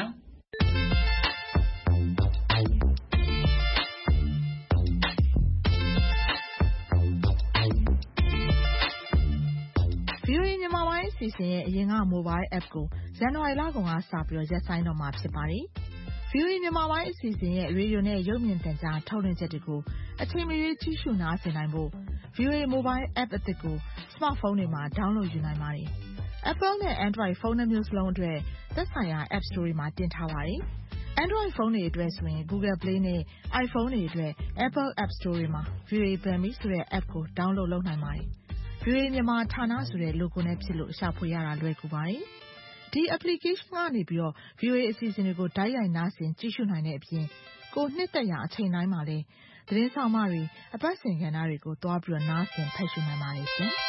အစီအစဉ်ရဲ့အရင်က mobile app ကိုဇန်နဝါရီလကုန်ကစပြီးရပ်ဆိုင်းတော့မှာဖြစ်ပါတယ်။ VOA မြန်မာပိုင်းအစီအစဉ်ရဲ့ရေဒီယိုနဲ့ရုပ်မြင်သံကြားထုတ်လွှင့်ချက်တွေကိုအချိန်မရွေးကြည့်ရှုနားဆင်နိုင်ဖို့ VOA Mobile App အသစ်ကို smartphone တွေမှာ download ယူနိုင်ပါတယ်။ Apple နဲ့ Android ဖုန်းနှစ်မျိုးစလုံးအတွက်သက်ဆိုင်ရာ App Store တွေမှာတင်ထားပါတယ်။ Android ဖုန်းတွေအတွက်ဆိုရင် Google Play နဲ့ iPhone တွေအတွက် Apple App Store တွေမှာ VOA Burmese ဆိုတဲ့ app ကို download လုပ်နိုင်ပါတယ်။ VOA မြန်မာဌာနဆိုတဲ့ logo နဲ့ဖြစ်လို့ရှာဖွေရတာလွယ်ကူပါတယ်။ဒီ application ကနေပြီးတော့ VOA အစီအစဉ်တွေကိုတိုက်ရိုက်နားဆင်ကြည့်ရှုနိုင်တဲ့အပြင်ကိုနှစ်သက်ရာအချိန်တိုင်းမှာလည်းသတင်းဆောင်မတွေအပတ်စဉ်ကဏ္ဍတွေကိုသွားပြီးတော့နားဆင်ဖတ်ရှုနိုင်ပါတယ်ရှင်။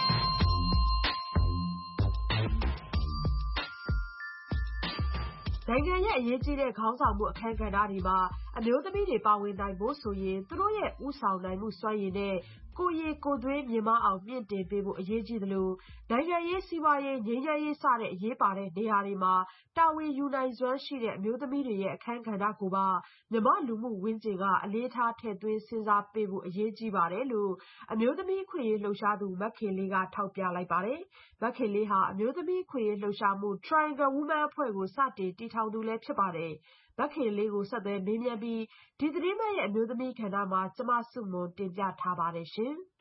နိုင်ငံရဲ့အရေးကြီးတဲ့ခေါင်းဆောင်မှုအခမ်းကဏ္ဍတွေမှာအမျိုးသမီးတွေပါဝင်နိုင်ဖို့ဆိုရင်သူတို့ရဲ့ဦးဆောင်နိုင်မှုစွမ်းရည်နဲ့ကိုယ်ရည်ကိုယ်သွေးမြင်မအောင်မြင့်တင်ပေးဖို့အရေးကြီးသလိုနိုင်ငံရေးစီးပွားရေးငြိမ်းချမ်းရေးစတဲ့အရေးပါတဲ့နေရာတွေမှာတာဝန်ယူနိုင်စွမ်းရှိတဲ့အမျိုးသမီးတွေရဲ့အခမ်းကဏ္ဍကိုပါမြန်မာလူမှုဝန်းကျင်ကအလေးထားထည့်သွင်းစဉ်းစားပေးဖို့အရေးကြီးပါတယ်လို့အမျိုးသမီးအခွင့်အရေးလှုပ်ရှားသူမခင်လေးကထောက်ပြလိုက်ပါတယ်။မခင်လေးဟာအမျိုးသမီးအခွင့်အရေးလှုပ်ရှားမှု Triangle Women အဖွဲ့ကိုစတင်တည်ထောင်သူလည်းဖြစ်ပါတယ်။မခင်လေးကိုဆက်သွယ်မေးမြန်းပြီးဒီသတင်းပတ်ရဲ့အမျိုးသမီးကဏ္ဍမှာကျမစုမွန်တင်ပြထားပါတယ်ရှင်။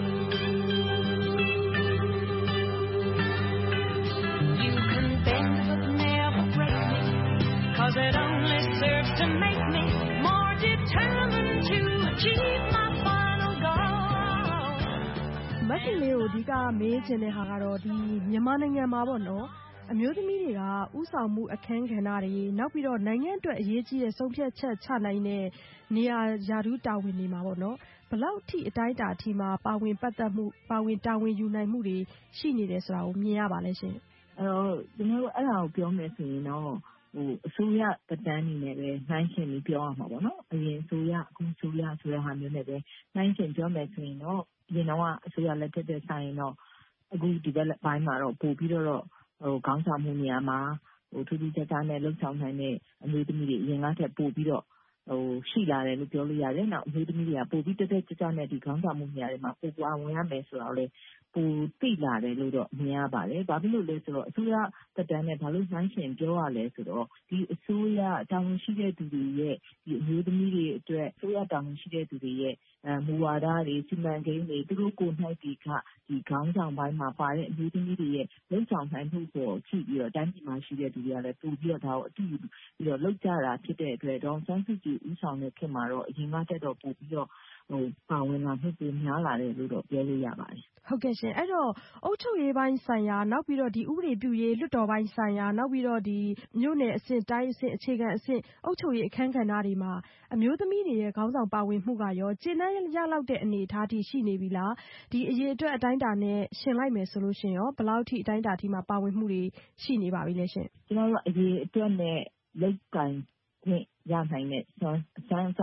It only serves to make me more determined to achieve my final goal. မခင်လေးကိုအဓိကမေးချင်တဲ့ဟာကတော့ဒီမြန်မာနိုင်ငံမှာပေါ့နော်အမျိုးသမီးတွေကဥဆောင်မှုအခမ်းကဏ္ဍတွေနောက်ပြီးတော့နိုင်ငံအတွက်အရေးကြီးတဲ့ဆုံးဖြတ်ချက်ချနိုင်တဲ့နေရာယာထူးတာဝန်တွေမှာပေါ့နော်ဘလောက်ထိအတိုင်းအတာအထိမှာပါဝင်ပတ်သက်မှုပါဝင်တာဝန်ယူနိုင်မှုတွေရှိနေတယ်ဆိုတာကိုမြင်ရပါလဲရှင်။ကျွန်တော်တို့အဲ့ဒါကိုပြောမယ်ဆိုရင်တော့အစိုးရတက်တန်းနေနဲ့ပဲနှိုင်းရှင်ပြီးပြောရမှာပေါ့နော်အရင်အစိုးရအခုအစိုးရဆိုတဲ့ဟာမျိုးနဲ့ပဲနှိုင်းရှင်ပြောမယ်ဆိုရင်တော့အရင်တော့အစိုးရလက်ထက်တဲ့ဆိုင်တော့အခုဒီဘက်ပိုင်းမှာတော့ပို့ပြီးတော့ခေါင်းဆောင်မှုနေရာမှာထူးထူးခြားခြားနဲ့လှုပ်ဆောင်နိုင်တဲ့အမျိုးသမီးတွေအရင်ကထက်ပို့ပြီးတော့ရှိလာတယ်လို့ပြောလို့ရတယ်။နောက်အမျိုးသမီးတွေကပို့ပြီးတက်ကြွနဲ့ဒီခေါင်းဆောင်မှုနေရာတွေမှာပို့ပါဝင်ရမယ်ဆိုတော့လေပိုသိလာတယ်လို့တော့မြင်ရပါတယ်။ဘာဖြစ်လို့လဲဆိုတော့အစိုးရတက်တန်းနဲ့ဘာလို့နှိုင်းရှင်ပြောရလဲဆိုတော့ဒီအစိုးရတာဝန်ရှိတဲ့သူတွေရဲ့ဒီအမျိုးသမီးတွေအတွက်အစိုးရတာဝန်ရှိတဲ့သူတွေရဲ့မူဝါဒတွေစီမံကိန်းတွေသူတို့ကိုယ်နှိုက်ဒီခေါင်းဆောင်ပိုင်းမှာပါတဲ့အမျိုးသမီးတွေရဲ့လုံဆောင်နိုင်မှုကိုကြည့်ပြီးတော့တိုင်းပြည်မှာရှိတဲ့သူတွေကလည်းပို့ပြီးတော့ဒါကိုအတူပြီးတော့လောက်ကြတာဖြစ်တဲ့အတွက်ဒေါ်စန်းစုကြည်ဦးဆောင်တဲ့ခင်မှာတော့အရင်ကတက်တော့ပို့ပြီးတော့ပါဝင်လာမှုတွေများလာတယ်လို့တော့ပြောလို့ရပါတယ်။ဟုတ်ကဲ့ရှင်အဲ့တော့အုပ်ချုပ်ရေးပိုင်းဆိုင်ရာနောက်ပြီးတော့ဒီဥပဒေပြုရေးလွှတ်တော်ပိုင်းဆိုင်ရာနောက်ပြီးတော့ဒီမြို့နယ်အဆင့်တိုင်းအဆင့်အခြေခံအဆင့်အုပ်ချုပ်ရေးအခမ်းကဏ္ဍတွေမှာအမျိုးသမီးတွေရဲ့ခေါင်းဆောင်ပါဝင်မှုကရောကျေနပ်ရလောက်တဲ့အနေအထားထိရှိနေပြီလားဒီအရေးအတွက်အတိုင်းအတာနဲ့ရှင်လိုက်မယ်ဆိုလို့ရှင်ရောဘယ်လောက်ထိအတိုင်းအတာထိမှာပါဝင်မှုတွေရှိနေပါပြီလဲရှင်ကျွန်တော်တို့အရေးအတွက်နဲ့လောက်ကင်ခွင့်ရနိုင်တဲ့စမ်းစ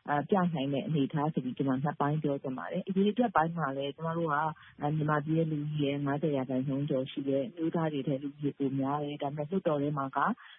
ပြနိုင်တဲ့အနေအထားဆိုပြီးကျမ2 ပိုင်းပြောချင်ပါတယ်။အရေးအတွက်ပိုင်းမှာလည်းကျမတို့ကမြန်မာပြည်ရဲ့လူဦးရေ50%ကျော်ရှိတယ်။အမျိုးသားတွေထက်လူဦးရေပိုများတယ်။ဒါပေမဲ့လွှတ်တော်ထဲမှာက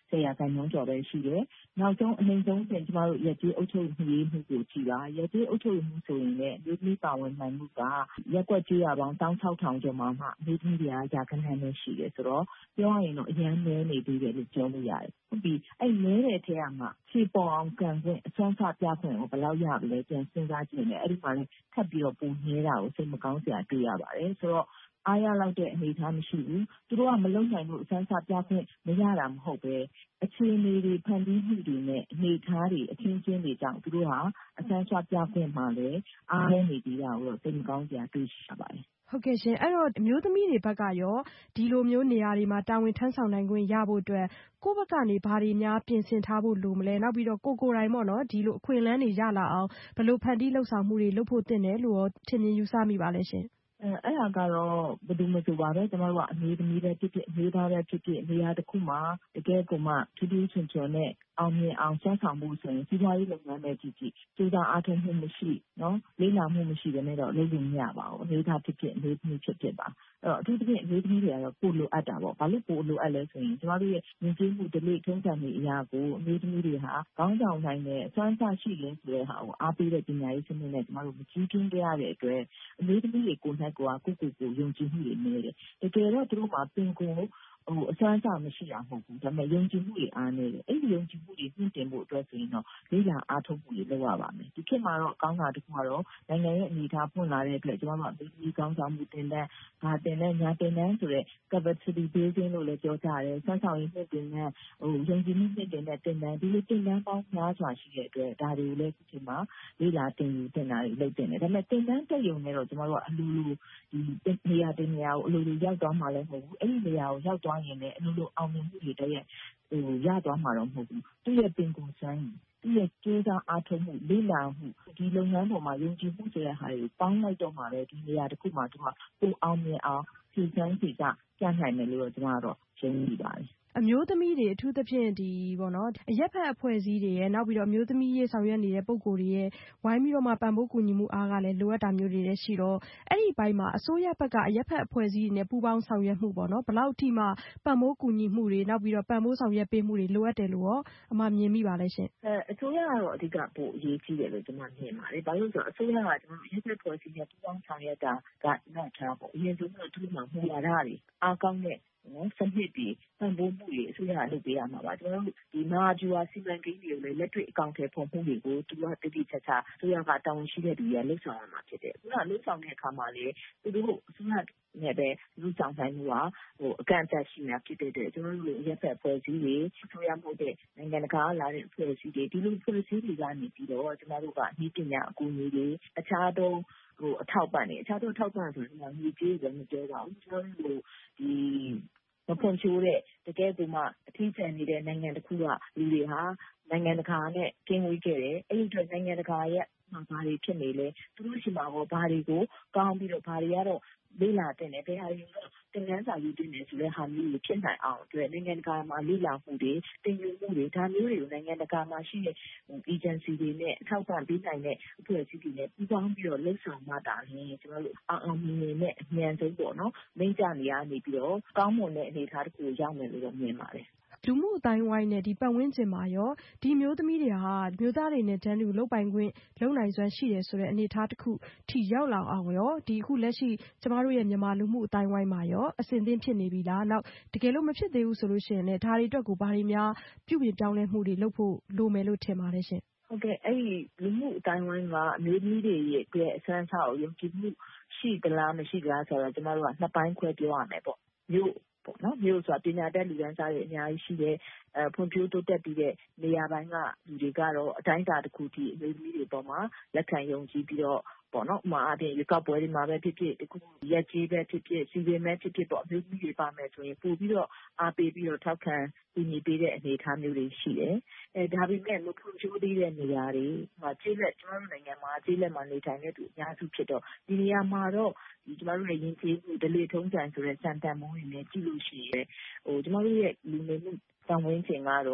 10%ကျော်ပဲရှိတယ်။နောက်ဆုံးအနိမ့်ဆုံးဆိုရင်ကျမတို့ရပ်ကျေးအုပ်ချုပ်ရေးမှုကိုကြည့်ပါ။ရပ်ကျေးအုပ်ချုပ်ရေးမှုဆိုရင်လည်းအမျိုးသမီးပါဝင်နိုင်မှုကရပ်ကွက်ကျေးရွာပေါင်း16,000 ကျော်မှာမှအမျိုးသမီးတွေကရာခိုင်နှုန်းပဲရှိတယ်ဆိုတော့ပြောရရင်တော့အရမ်းနည်းနေသေးတယ်လို့ပြောလို့ရတယ်။ဟုတ်ပြီအဲ့နည်းတဲ့ထဲကမှခြေပေါ်အောင်ကန်ခွင့်အစွမ်းချပြခွင့်ကိုဘယ်လောက်ရပြီလဲပြန်စဉ်းစားကြည့်နေအဲ့ဒီမှာလည်းထပ်ပြီးတော့ပုံနည်းတာကိုစိတ်မကောင်းစရာတွေ့ရပါတယ်ဆိုတော့အားရလောက်တဲ့အနေအထားမရှိဘူးသူတို့ကမလုံနိုင်လို့အစမ်းစာပြခွင့်မရတာမဟုတ်ပဲအခြေအနေတွေဖန်တီးမှုတွေနဲ့အနေအထားတွေအချင်းချင်းတွေကြောင့်သူတို့ဟာအစမ်းစာပြခွင့်မှလည်းအားရနေပြီးတာကိုစိတ်မကောင်းစရာတွေ့ရှိရပါတယ်ဟုတ်ကဲ့ရှင်အဲ့တော့အမျိုးသမီးတွေဘက်ကရောဒီလိုမျိုးနေရာတွေမှာတာဝန်ထမ်းဆောင်နိုင်ခွင့်ရဖို့အတွက်ကိုယ့်ဘက်ကနေဘာတွေများပြင်ဆင်ထားဖို့လိုမလဲနောက်ပြီးတော့ကိုယ်တိုင်ပေါ့နော်ဒီလိုအခွင့်အလမ်းတွေရလာအောင်ဘယ်လိုဖန်တီးလှုပ်ဆောင်မှုတွေလုပ်ဖို့သင့်တယ်လို့ရောထင်မြင်ယူဆမိပါလဲရှင်အဲ့ဒါကတော့ဘယ်သူမှဆိုပါပဲကျွန်တော်တို့ကအမျိုးသမီးပဲဖြစ်ဖြစ်အမျိုးသားပဲဖြစ်ဖြစ်နေရာတစ်ခုမှာတကယ်ကိုမှထူးထူးချွန်ချွန်နဲ့အောင်မြင်အောင်စမ်းဆောင်မှုဆိုရင်စီးပွားရေးလုပ်ငန်းပဲကြည့်ကြည့်စူးစမ်းအားထုတ်မှုမရှိနော်လေးလာမှုမရှိတဲ့နဲ့တော့လုပ်လို့မရပါဘူးအမျိုးသားဖြစ်ဖြစ်အမျိုးသမီးဖြစ်ဖြစ်ပါအဲ့တော့အထူးသဖြင့်အမျိုးသမီးတွေကတော့ပိုလိုအပ်တာပေါ့ဘာလို့ပိုလိုအပ်လဲဆိုရင်ကျွန်တော်တို့ရဲ့ဉာဏ်ကြီးမှုဒလိထုံးစံတွေအရာကိုအမျိုးသမီးတွေဟာခေါင်းဆောင်နိုင်တဲ့အစွမ်းချရှိရင်းဆိုတဲ့ဟာကိုအားပေးတဲ့ပညာရေးစနစ်နဲ့ကျွန်တော်တို့မကြီးထွားကြရတဲ့အတွက်အမျိုးသမီးတွေကိုယ်နဲ့ကိုယ်ကိုယုံကြည်မှုတွေနေတယ်တကယ်တော့သူတို့မှာပင်ကိုအစွမ်းစားမရှိတာမဟုတ်ဘူးဒါပေမဲ့ယုံကြည်မှုတွေအားနေတယ်အဲ့ဒီယုံကြည်မှုတွေမြင့်တင်ဖို့အတွက်ဆိုရင်တော့လေးလာအားထုတ်မှုတွေလုပ်ရပါမယ်ဒီခေတ်မှာတော့ကောင်းတာတစ်ခုကတော့နိုင်ငံရဲ့အနေအထားဖွင့်လာတဲ့အတွက်ကျွန်တော်တို့ဒီကောင်းဆောင်မှုတင်တဲ့ဘာတင်တဲ့ညာတင်တဲ့ဆိုတဲ့ capacity building လို့လည်းပြောကြတယ်စွမ်းဆောင်ရည်မြင့်တင်တဲ့ယုံကြည်မှုမြင့်တင်တဲ့တင်တဲ့ဒီလိုတင်တဲ့ပေါင်းများစွာရှိတဲ့အတွက်ဒါတွေကိုလည်းဒီမှာလေးလာတင်ယူတင်တာတွေလုပ်တင်တယ်ဒါပေမဲ့တင်တဲ့တက်ယုံနဲ့တော့ကျွန်တော်တို့ကအလိုလိုဒီနေရာတင်နေရာကိုအလိုလိုရောက်သွားမှလည်းမဟုတ်ဘူးအဲ့ဒီနေရာကိုရောက်သွားရင်လည်းအလိုလိုအောင်မြင်မှုတွေတည်းရဲ့ရသွားမှာတော့မဟုတ်ဘူးသူ့ရဲ့ပင်ကိုယ်စွမ်းသူ့ရဲ့ကြိုးစားအားထုတ်မှုလေ့လာမှုဒီလုပ်ငန်းပေါ်မှာယုံကြည်မှုဆိုတဲ့ဟာတွေကိုပေါင်းလိုက်တော့မှပဲဒီနေရာတစ်ခုမှာဒီမှာပိုအောင်မြင်အောင်ဖြည့်ဆန်းစီကပြနိုင်မယ်လို့ကျွန်တော်ကတော့ရှင်းပြပါတယ်အမျိုးသမီးတွေအထူးသဖြင့်ဒီပေါ့နော်အရက်ဖက်အဖွဲ့အစည်းတွေရဲ့နောက်ပြီးတော့အမျိုးသမီးရေးဆောင်ရွက်နေတဲ့ပုံကိုယ်တွေရဲ့ဝိုင်းပြီးတော့မှပံ့ပိုးကူညီမှုအားကလည်းလိုအပ်တာမျိုးတွေလည်းရှိတော့အဲ့ဒီဘက်မှာအစိုးရဘက်ကအရက်ဖက်အဖွဲ့အစည်းတွေနဲ့ပူးပေါင်းဆောင်ရွက်မှုပေါ့နော်ဘယ်လောက်အထိမှပံ့ပိုးကူညီမှုတွေနောက်ပြီးတော့ပံ့ပိုးဆောင်ရွက်ပေးမှုတွေလိုအပ်တယ်လို့ရောအမမြင်မိပါလဲရှင်အစိုးရကတော့အဓိကပိုအရေးကြီးတယ်လို့ကျွန်မမြင်ပါတယ်ဘာလို့ဆိုတော့အစိုးရကကျွန်တော်အရက်ဖက်အဖွဲ့အစည်းနဲ့ပူးပေါင်းဆောင်ရွက်တာကနောက်ထားပေါ့အရင်ဆုံးတော့သူ့မှာမူဝါဒတွေအားကောင်းတဲ့စနစ်တွေပံ့ပိုးမှုတွေအစိုးရလုပ်ပေးရမှာပါကျွန်တော်တို့ဒီမဟာဗျူဟာစီမံကိန်းတွေကိုလည်းလက်တွေ့အကောင့်ထဲပေါ်မှုတွေကိုသူကတိတိကျကျအစိုးရကတာဝန်ရှိတဲ့သူတွေကလှုပ်ဆောင်ရမှာဖြစ်တယ်ခုနလှုပ်ဆောင်တဲ့အခါမှာလေသူတို့အစိုးရနဲ့ပဲလှုပ်ဆောင်နိုင်မှုကအကန့်အသတ်ရှိနေတာဖြစ်တဲ့အတွက်ကျွန်တော်တို့ရက်ဖက်ဖွဲ့စည်းတွေအစိုးရမဟုတ်တဲ့နိုင်ငံတကာလာတဲ့ဖွဲ့စည်းတွေဒီလိုဖွဲ့စည်းတွေကနေပြီးတော့ကျွန်တော်တို့ကဤပညာအကူအညီတွေအခြားသောအထောက်ပံ့တွေအခြားသောအထောက်ပံ့ဆိုရင်ငွေကြေးပဲမပြောပါဘူးကျွန်တော်တို့ဒီမဖွံ့ဖြိုးတဲ့တကယ်ကိုမှအထီးကျန်နေတဲ့နိုင်ငံတစ်ခုကလူတွေဟာနိုင်ငံတကာနဲ့ကင်းဝေးခဲ့တယ်အဲ့ဒီအတွက်နိုင်ငံတကာရဲ့ဘာတွေဖြစ်နေလဲသူတို့ရှိမှာဘာတွေကိုကောင်းပြီးတော့ဘာတွေကတော့လေ့လာတဲ့နယ်ဘယ်ဟာတွေတော့သင်ခန်းစာယူတင်နေဆိုတဲ့ဟာမျိုးတွေဖြစ်နိုင်အောင်အတွက်နိုင်ငံတကာမှာလေ့လာမှုတွေတင်ယူမှုတွေဒါမျိုးတွေကိုနိုင်ငံတကာမှာရှိတဲ့ agency တွေနဲ့အထောက်ပံ့ပေးနိုင်တဲ့အဖွဲ့အစည်းတွေနဲ့ပူးပေါင်းပြီးတော့လှုပ်ဆောင်မှတာလည်းကျွန်တော်တို့အောင်မြင်နဲ့အမြန်ဆုံးပေါ့နော်မိန့်ကြနေရနေပြီးတော့ကောင်းမွန်တဲ့အနေအထားတစ်ခုကိုရောက်မယ်လို့တော့မြင်ပါတယ်လူမှုအတိုင်းဝိုင်းနဲ့ဒီပတ်ဝန်းကျင်မှာရောဒီမျိုးသမီးတွေဟာမျိုးသားတွေနဲ့တန်းတူလုပ်ပိုင်ခွင့်လုပ်နိုင်စွမ်းရှိတယ်ဆိုတဲ့အနေအထားတစ်ခုထိရောက်လာအောင်ရောဒီအခုလက်ရှိကျမတို့ရဲ့မြန်မာလူမှုအတိုင်းဝိုင်းမှာရောအဆင်သင့်ဖြစ်နေပြီလားနောက်တကယ်လို့မဖြစ်သေးဘူးဆိုလို့ရှိရင်လည်းဒါတွေအတွက်ကိုဘာတွေများပြုပြင်ပြောင်းလဲမှုတွေလုပ်ဖို့လိုမယ်လို့ထင်ပါတယ်ရှင်ဟုတ်ကဲ့အဲ့ဒီလူမှုအတိုင်းဝိုင်းကအမျိုးသမီးတွေရဲ့အတွက်အဆန်းစားကိုယုံကြည်မှုရှိသလားမရှိသလားဆိုတော့ကျမတို့ကနှစ်ပိုင်းခွဲပြောရမယ်ပေါ့မျိုးပေါ့နော်မျိုးဆိုတာပညာတတ်လူတန်းစားတွေအများကြီးရှိတယ်ဖွံ့ဖြိုးတိုးတက်ပြီးတဲ့နေရာပိုင်းကလူတွေကတော့အတိုင်းအတာတစ်ခုထိအမျိုးသမီးတွေပေါ်မှာလက်ခံယုံကြည်ပြီးတော့ပေါ့နော်ဥပမာအပြင်ရွေးကောက်ပွဲတွေမှာပဲဖြစ်ဖြစ်ဒီခုရက်ကြီးပဲဖြစ်ဖြစ်စီစဉ်မဲ့ဖြစ်ဖြစ်ပေါ့အမျိုးသမီးတွေပါမယ်ဆိုရင်ပို့ပြီးတော့အားပေးပြီးတော့ထောက်ခံကူညီပေးတဲ့အနေအထားမျိုးတွေရှိတယ်ဒါပေမဲ့မဖွံ့ဖြိုးသေးတဲ့နေရာတွေမှာကျေးလက်ကျွန်တော်တို့နိုင်ငံမှာကျေးလက်မှာနေထိုင်တဲ့သူအများစုဖြစ်တော့ဒီနေရာမှာတော့ဒီကျွန်တော်တို့ရဲ့ယဉ်ကျေးမှုဒလိထုံးစံဆိုတဲ့စံတန်မိုးတွေနဲ့ကြည့်လို့ရှိရင်ကျွန်တော်တို့ရဲ့လူနေမှုပတ်ဝန်းကျင်ကတော့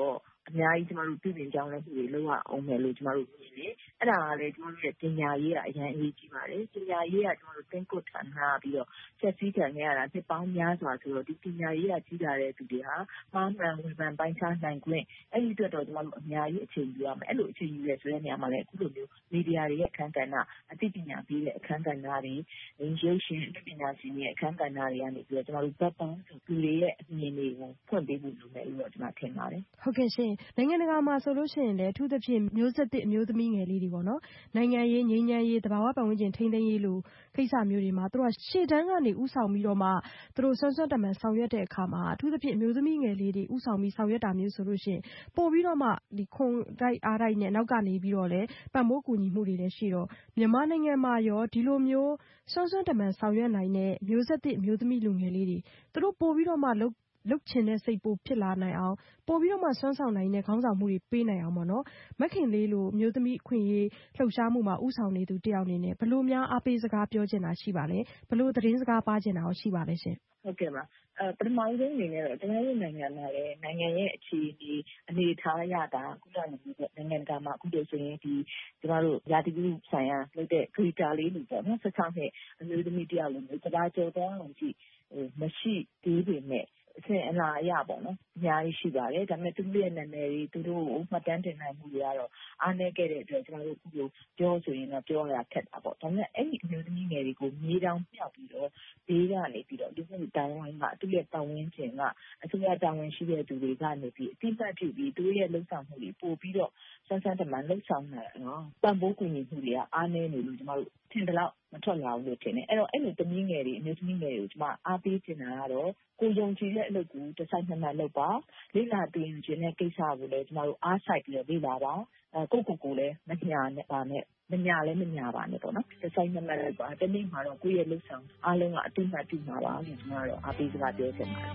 အများကြီးကျမတို့ပြုပြင်ပြောင်းလဲမှုတွေလုပ်ရအောင်မယ်လို့ကျမတို့မြင်တယ်။အဲ့ဒါကလည်းကျမတို့ရဲ့ပညာရေးကအရင်အရေးကြီးပါတယ်။ပညာရေးကကျမတို့သင်ကွတ်ခံရပြီးတော့ဆက်စည်းခံရတာနှစ်ပေါင်းများစွာဆိုတော့ဒီပညာရေးကကြီးလာတဲ့သူတွေဟာမှားမှန်ဝေဖန်ပိုင်းခြားနိုင်ခွင့်အဲ့ဒီအတွက်တော့ကျမတို့အများကြီးအချိန်ယူရမယ်။အဲ့လိုအချိန်ယူရဆိုတဲ့နေရာမှာလည်းအခုလိုမျိုးမီဒီယာတွေရဲ့အခန်းကဏ္ဍအသိပညာပေးတဲ့အခန်းကဏ္ဍတွေရုပ်ရှင်အသိပညာရှင်တွေရဲ့အခန်းကဏ္ဍတွေကနေပြီးတော့ကျမတို့ဘက်ပေါင်းစုသူတွေရဲ့အမြင်တွေကိုဖွင့်ပေးဖို့လိုမယ်လို့တော့ကျမထင်ပါတယ်။ဟုတ်ကဲ့ရှင်။နိုင်ငံတကာမှာဆိုလို့ရှိရင်လည်းအထူးသဖြင့်မျိုးဆက်သစ်အမျိုးသမီးငယ်လေးတွေပေါ့နော်။နိုင်ငံရေးငြိမ်းချမ်းရေးသဘာဝပတ်ဝန်းကျင်ထိန်းသိမ်းရေးလိုကိစ္စမျိုးတွေမှာသူတို့ကရှေ့တန်းကနေဦးဆောင်ပြီးတော့မှသူတို့စွမ်းစွမ်းတမန်ဆောင်ရွက်တဲ့အခါမှာအထူးသဖြင့်အမျိုးသမီးငယ်လေးတွေဦးဆောင်ပြီးဆောင်ရွက်တာမျိုးဆိုလို့ရှိရင်ပို့ပြီးတော့မှဒီခွန်တိုက်အားတိုက်နဲ့နောက်ကနေပြီးတော့လည်းပံ့ပိုးကူညီမှုတွေလည်းရှိတော့မြန်မာနိုင်ငံမှာရောဒီလိုမျိုးစွမ်းစွမ်းတမန်ဆောင်ရွက်နိုင်တဲ့မျိုးဆက်သစ်အမျိုးသမီးလူငယ်လေးတွေသူတို့ပို့ပြီးတော့မှလုပ်ချင်တဲ့စိတ်ပိုဖြစ်လာနိုင်အောင်ပို့ပြီးတော့မှစွမ်းဆောင်နိုင်တဲ့ခေါင်းဆောင်မှုတွေပေးနိုင်အောင်ပေါ့နော်မခင်လေးလိုမျိုးသမီးအခွင့်အရေးလှုပ်ရှားမှုမှာဦးဆောင်နေသူတယောက်အနေနဲ့ဘယ်လိုများအားပေးစကားပြောချင်တာရှိပါလဲဘယ်လိုသတင်းစကားပါချင်တာရှိပါလဲရှင်ဟုတ်ကဲ့ပါပထမဆုံးအနေနဲ့တော့ကျွန်တော်တို့နိုင်ငံမှာလည်းနိုင်ငံရဲ့အခြေအနေထားရတာကုလနိုင်ငံတကာမှာအခုလိုဆိုရင်ဒီကျွန်တော်တို့ရာသီဥတုဆိုင်ရာလုပ်တဲ့ Greta လေးလို့ပေါ့နော်16နှစ်အမျိုးသမီးတယောက်လိုမျိုးစကားကြော်သွားအောင်ကြည့်မရှိသေးပေမဲ့အစဉ်အလာအရပေါ့နော်အများကြီးရှိပါတယ်ဒါပေမဲ့သူတို့ရဲ့နာမည်တွေသူတို့ကိုမှတ်တမ်းတင်နိုင်မှုတွေကတော့အားနည်းခဲ့တဲ့အတွက်ကျွန်တော်တို့အခုလိုပြောဆိုရင်တော့ပြောရတာခက်တာပေါ့ဒါပေမဲ့အဲ့ဒီအမျိုးသမီးငယ်တွေကိုမြေတောင်မြောက်ပြီးတော့ဘေးကနေပြီးတော့ဒီလိုတိုင်ဝမ်ကသူ့ရဲ့ပတ်ဝန်းကျင်ကအစိုးရတာဝန်ရှိတဲ့သူတွေကနေပြီးအတိအကျပြုပြီးသူတို့ရဲ့လှုပ်ဆောင်မှုတွေပို့ပြီးတော့စမ်းစမ်းတမန်လှုပ်ဆောင်နေနော်ပံ့ပိုးကူညီမှုတွေကအားနည်းနေလို့ကျွန်တော်တို့ထင်တယ်လို့မထွက်လာဘူးလို့ထင်တယ်အဲ့တော့အဲ့လိုသမီးငယ်တွေအမျိုးသမီးငယ်တွေကိုကျွန်မအားပေးချင်တာကတော့ကိုယုံကြည်တဲ့အလုပ်ကိုတစ်ဆိုင်နှစ်မှန်လုပ်ပါလေ့လာသင်ယူခြင်းတဲ့ကိစ္စကိုလည်းကျွန်တော်တို့အားစိုက်ပြီးတော့လေ့လာပါကိုလည်းမညာနဲ့ပါနဲ့မညာလည်းမညာပါနဲ့ပေါ့နော်တစ်ဆိုင်နှစ်မှန်လုပ်ပါတနေ့မှာတော့ကိုယ့်ရဲ့လှုပ်ဆောင်အားလုံးကအတိအမှတ်ပြုမှာပါလို့ကျွန်တော်တို့အားပေးစကားပြောချင်ပါတယ်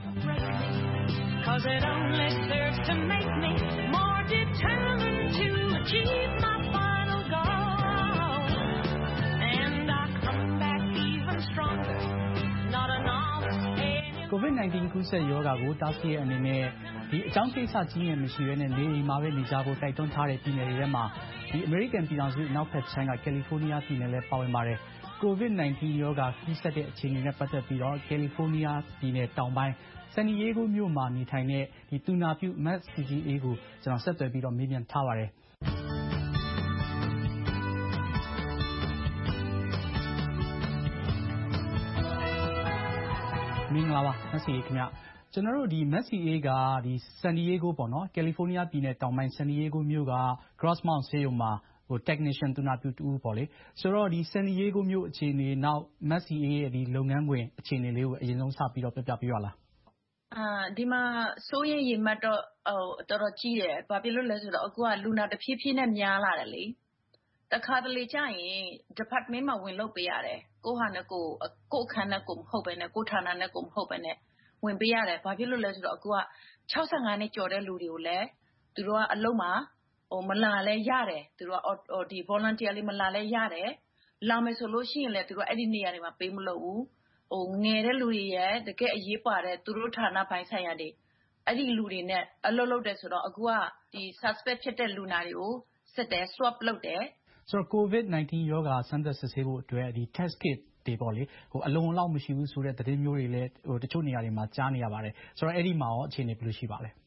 Cause it only serves to make me more determined to achieve my final goal and I come back even stronger not a novice COVID-19 ကူးစက်ရောဂါကိုတားဆီးရအနေနဲ့ဒီအကြောင်းကိစ္စကြီးရင်မရှိဘဲနဲ့နေအိမ်မှာပဲနေကြဖို့တိုက်တွန်းထားတဲ့ပြည်နယ်တွေထဲမှာဒီအမေရိကန်ပြည်ထောင်စုအနောက်ဘက်ခြမ်းကကယ်လီဖိုးနီးယားပြည်နယ်လည်းပါဝင်ပါတယ်။ COVID-19 ရောဂါကူးစက်တဲ့အခြေအနေနဲ့ပတ်သက်ပြီးတော့ကယ်လီဖိုးနီးယားပြည်နယ်တောင်ပိုင်းဆန်ဒီယေဂိုမြို့မှာနေထိုင်တဲ့ဒီတူနာပြုမတ်စီဂျီအေးကိုကျွန်တော်ဆက်သွယ်ပြီးတော့မေးမြန်းထားပါတယ်။မင်္ဂလာပါမက်ဆီအေးခင်ဗျကျွန်တော်တို့ဒီမက်ဆီအေးကဒီဆန်ဒီယေဂိုပေါ့နော်ကယ်လီဖိုးနီးယားပြည်နယ်တောင်ပိုင်းဆန်ဒီယေဂိုမြို့က Grossmont ဆေးရုံမှာtechnician တူနာပြုတူပေါ့လေဆိုတော့ဒီဆန်ဒီယေဂိုမြို့အခြေအနေနောက်မက်ဆီအေးရဲ့ဒီလုပ်ငန်းခွင်အခြေအနေလေးကိုအရင်ဆုံးစပြီးတော့ပြပြပေးပါလားဒီမှာစိုးရိမ်ရေမှတ်တော့တော်တော်ကြီးတယ်ဘာဖြစ်လို့လဲဆိုတော့အခုကလူနာတဖြည်းဖြည်းနဲ့များလာတယ်လေတခါတလေကြာရင် department မှာဝင်လုပ်ပေးရတယ်ကိုဟာနဲ့ကိုအခန်းနဲ့ကိုမဟုတ်ပဲနဲ့ကိုဌာနနဲ့ကိုမဟုတ်ပဲနဲ့ဝင်ပေးရတယ်ဘာဖြစ်လို့လဲဆိုတော့အခုက65နှစ်ကျော်တဲ့လူတွေကိုလည်းသူတို့ကအလုပ်မှာမလာလဲရတယ်သူတို့ကဒီ volunteer လေးမလာလဲရတယ်လာမယ်ဆိုလို့ရှိရင်လည်းသူတို့အဲ့ဒီနေရာတွေမှာပေးမလို့ဘူးငယ်တဲ့လူတွေရဲ့တကယ်အရေးပါတဲ့သူတို့ဌာနပိုင်းဆိုင်ရာတွေအဲ့ဒီလူတွေနဲ့အလုပ်လုပ်တယ်ဆိုတော့အခုကဒီ suspect ဖြစ်တဲ့လူနာတွေကိုစစ်တယ် swab လုပ်တယ်ဆိုတော့ COVID-19 ရောဂါစမ်းသပ်စစ်ဆေးဖို့အတွက်ဒီ test kit တွေပေါ့လေအလုံအလောက်မရှိဘူးဆိုတဲ့သတင်းမျိုးတွေလည်းတချို့နေရာတွေမှာကြားနေရပါတယ်ဆိုတော့အဲ့ဒီမှာရောအခြေအနေဘယ်လိုရှိပါလဲ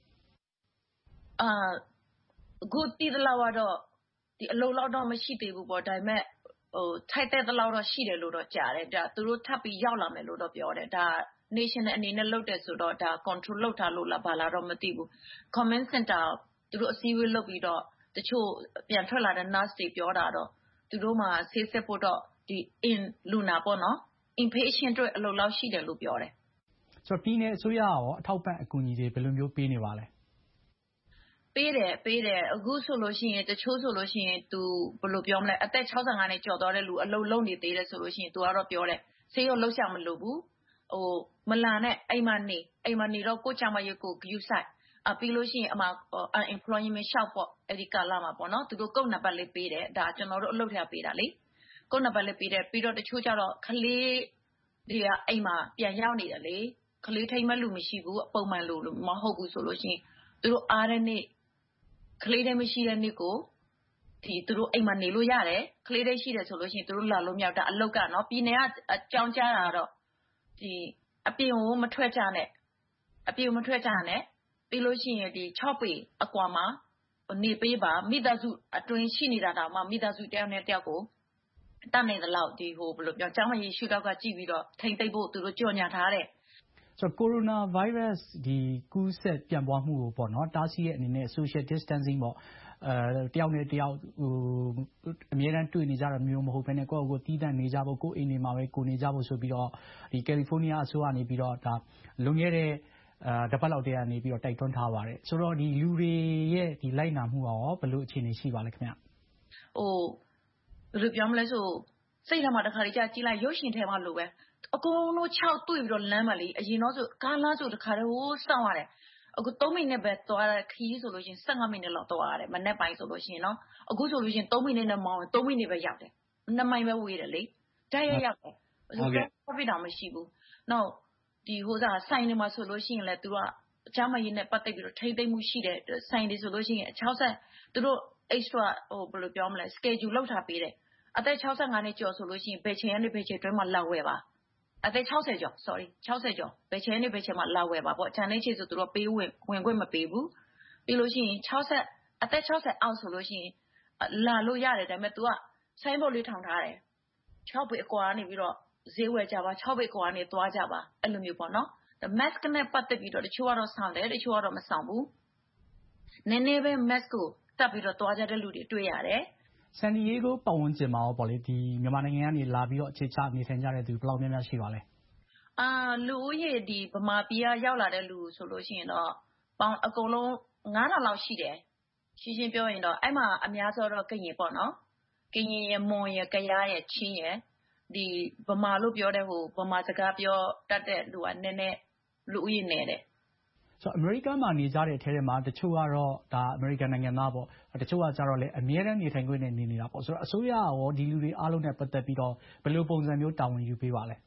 အခုတည်သလောက်ကတော့ဒီအလုံလောက်တော့မရှိသေးဘူးပေါ့ဒါပေမဲ့ထိုက်တဲ့လောက်တော့ရှိတယ်လို့တော့ကြားတယ်ဒါသူတို့ထပ်ပြီးရောက်လာမယ်လို့တော့ပြောတယ်ဒါ national အနေနဲ့လုပ်တယ်ဆိုတော့ဒါ control လုပ်ထားလို့လားဘာလားတော့မသိဘူး comment center သူတို့အစည်းအဝေးလုပ်ပြီးတော့တချို့ပြန်ထွက်လာတဲ့ nurse တွေပြောတာတော့သူတို့မှာဆေးစစ်ဖို့တော့ဒီ in လူနာပေါ့နော် inpatient တွေအလုံလောက်ရှိတယ်လို့ပြောတယ်ဆိုတော့ပြည်နယ်အစိုးရရောအထောက်ပံ့အကူအညီတွေဘယ်လိုမျိုးပေးနေပါလဲပေးတယ်အခုဆိုလို့ရှိရင်တချို့ဆိုလို့ရှိရင်သူဘယ်လိုပြောမလဲအသက်65နဲ့ကျော်သွားတဲ့လူအလုပ်လုပ်နေသေးတယ်ဆိုလို့ရှိရင်သူကတော့ပြောတယ်ဆေးရုံလောက်ရှာမလို့ဘူးမလာနဲ့အိမ်မှာနေတော့ကိုချမရွကိုဂယူဆိုင်ပြီးလို့ရှိရင်အမ unemployment ရှောက်ပေါ့အဲ့ဒီကာလမှာပေါ့နော်သူတို့ကုတ်နံပါတ်လေးပေးတယ်ဒါကျွန်တော်တို့အလုပ်ထဲပေးတာလေကုတ်နံပါတ်လေးပေးတယ်ပြီးတော့တချို့ကျတော့ခလေးတွေကအိမ်မှာပြန်ရောက်နေတယ်လေခလေးထိမ့်မဲ့လူမရှိဘူးပုံမှန်လူမဟုတ်ဘူးဆိုလို့ရှိရင်သူတို့အားတဲ့နေ့ကလေးတွေမရှိတဲ့နေ့ကိုသူတို့အိမ်မှာနေလို့ရတယ်ကလေးတွေရှိတယ်ဆိုလို့ရှိရင်သူတို့လာလို့မရောက်တာအလုတ်ကနော်ပြည်နယ်ကအကြောင်းကြားတာတော့အပြင်ကိုမထွက်ကြနဲ့ပြီးလို့ရှိရင်6ပေအကွာမှာနေပေးပါမိသားစုအတွင်းရှိနေတာတောင်မှမိသားစုတယောက်နဲ့တယောက်ကိုတတ်နိုင်သလောက်ဘယ်လိုပြောကျောင်းမကြီးရှုတော့ကကြည့်ပြီးတော့ထိမ့်သိမ့်ဖို့သူတို့ကြော်ညာထားတယ်ဆိုတော့ coronavirus ကူးစက်ပြန့်ပွားမှုကိုပေါ့နော်တားဆီးရဲ့အနေနဲ့ social distancing ပေါ့တယောက်နဲ့တယောက်အမြဲတမ်းတွေ့နေကြတာမျိုးမဟုတ်ဘဲနဲ့ကိုယ့်ကိုယ်တီးတန့်နေကြဖို့ကိုယ်အိမ်နေမှာပဲကိုနေကြဖို့ဆိုပြီးတော့ကယ်လီဖိုးနီးယားအစိုးရကနေပြီးတော့ဒါလွန်ခဲ့တဲ့တစ်ပတ်လောက်တည်းကနေပြီးတော့တိုက်တွန်းထားပါတယ်ဆိုတော့လူတွေရဲ့လိုက်နာမှုရောဘယ်လိုအခြေအနေရှိပါလဲခင်ဗျဘယ်လိုပြောမလဲဆိုစိတ်ထဲမှာတစ်ခါတည်းကြာကြည့်လိုက်ရုပ်ရှင်ထဲမှာလိုပဲအကုန်လုံး6တွေ့ပြီးတော့လမ်းမှာလေအရင်တော့ဆိုကားလမ်းဆိုတစ်ခါတည်းဟိုးစောင့်ရတယ်အခု3မိနစ်ပဲသွားတဲ့ခီးဆိုလို့ရှိရင်15မိနစ်လောက်သွားရတယ်မနေ့ပိုင်းဆိုလို့ရှိရင်နော်အခုဆိုလို့ရှိရင်3မိနစ်နဲ့မောင်းရင်3မိနစ်ပဲရောက်တယ်2မိုင်ပဲဝေးတယ်လေဓာတ်ရောက်တယ်ဟုတ်ကဲ့ပြတောင်မရှိဘူးနောက်ဆိုင်တွေမှာဆိုလို့ရှိရင်လည်းသူကအချမ်းမရင်းနဲ့ပတ်သက်ပြီးတော့ထိမ့်သိမ့်မှုရှိတယ်ဆိုင်တွေဆိုလို့ရှိရင်60သူတို့ extra ဘယ်လိုပြောမလဲ schedule လောက်ထားပေးတယ်အသက်65နှစ်ကျော်ဆိုလို့ရှိရင်ဘယ်ချိန်ကနေဘယ်ချိန်တွင်းမှာလာဝယ်ပါအသက်60ကျော် sorry 60ကျော်ဘယ်ချိန်နဲ့ဘယ်ချိန်မှာလာဝယ်ပါပေါ့ဂျန်လေးချေဆိုသူတို့ပေးဝင်ခွင့်မပေးဘူးပြီးလို့ရှိရင်အသက်60အောက်ဆိုလို့ရှိရင်လာလို့ရတယ်ဒါပေမဲ့ तू ကဆိုင်းဘုတ်လေးထောင်ထားတယ်6ပေအကွာကနေပြီးတော့ဈေးဝယ်ကြပါ6ပေအကွာကနေသွားကြပါအဲ့လိုမျိုးပေါ့နော် mask နဲ့ပတ်သက်ပြီးတော့တချို့ကတော့ဆောင်တယ်တချို့ကတော့မဆောင်ဘူးနည်းနည်းပဲ mask ကိုတပ်ပြီးတော့သွားကြတဲ့လူတွေတွေ့ရတယ်ဆန်ဒီယေဂိုပတ်ဝန်းကျင်မှာပေါ့လေမြန်မာနိုင်ငံကနေလာပြီးတော့အခြေချနေထိုင်ကြတဲ့သူဘယ်လောက်များများရှိပါလဲလူဦးရေဗမာပြည်ကရောက်လာတဲ့လူဆိုလို့ရှိရင်တော့ပေါင်းအကုန်လုံး9000လောက်ရှိတယ်ရှင်းရှင်းပြောရင်တော့အဲ့မှာအများဆုံးတော့ကရင်ပေါ့နော်ကရင်ရမွန်ရကရားရချင်းရဗမာလို့ပြောတဲ့ဗမာစကားပြောတတ်တဲ့လူကနည်းနည်းလူဦးရေနေတယ်ဆိုတော့အမေရိကန်မှာနေကြတဲ့အထဲမှာတချို့ကတော့ဒါအမေရိကန်နိုင်ငံသားပေါ့တချို့ကကြတော့လေအမြဲတမ်းနေထိုင်ခွင့်နဲ့နေနေတာပေါ့ဆိုတော့အစိုးရရောဒီလူတွေအားလုံးနဲ့ပတ်သက်ပြီးတော့ဘယ်လိုပုံစံမျိုးတာဝန်ယူပေးပါလဲ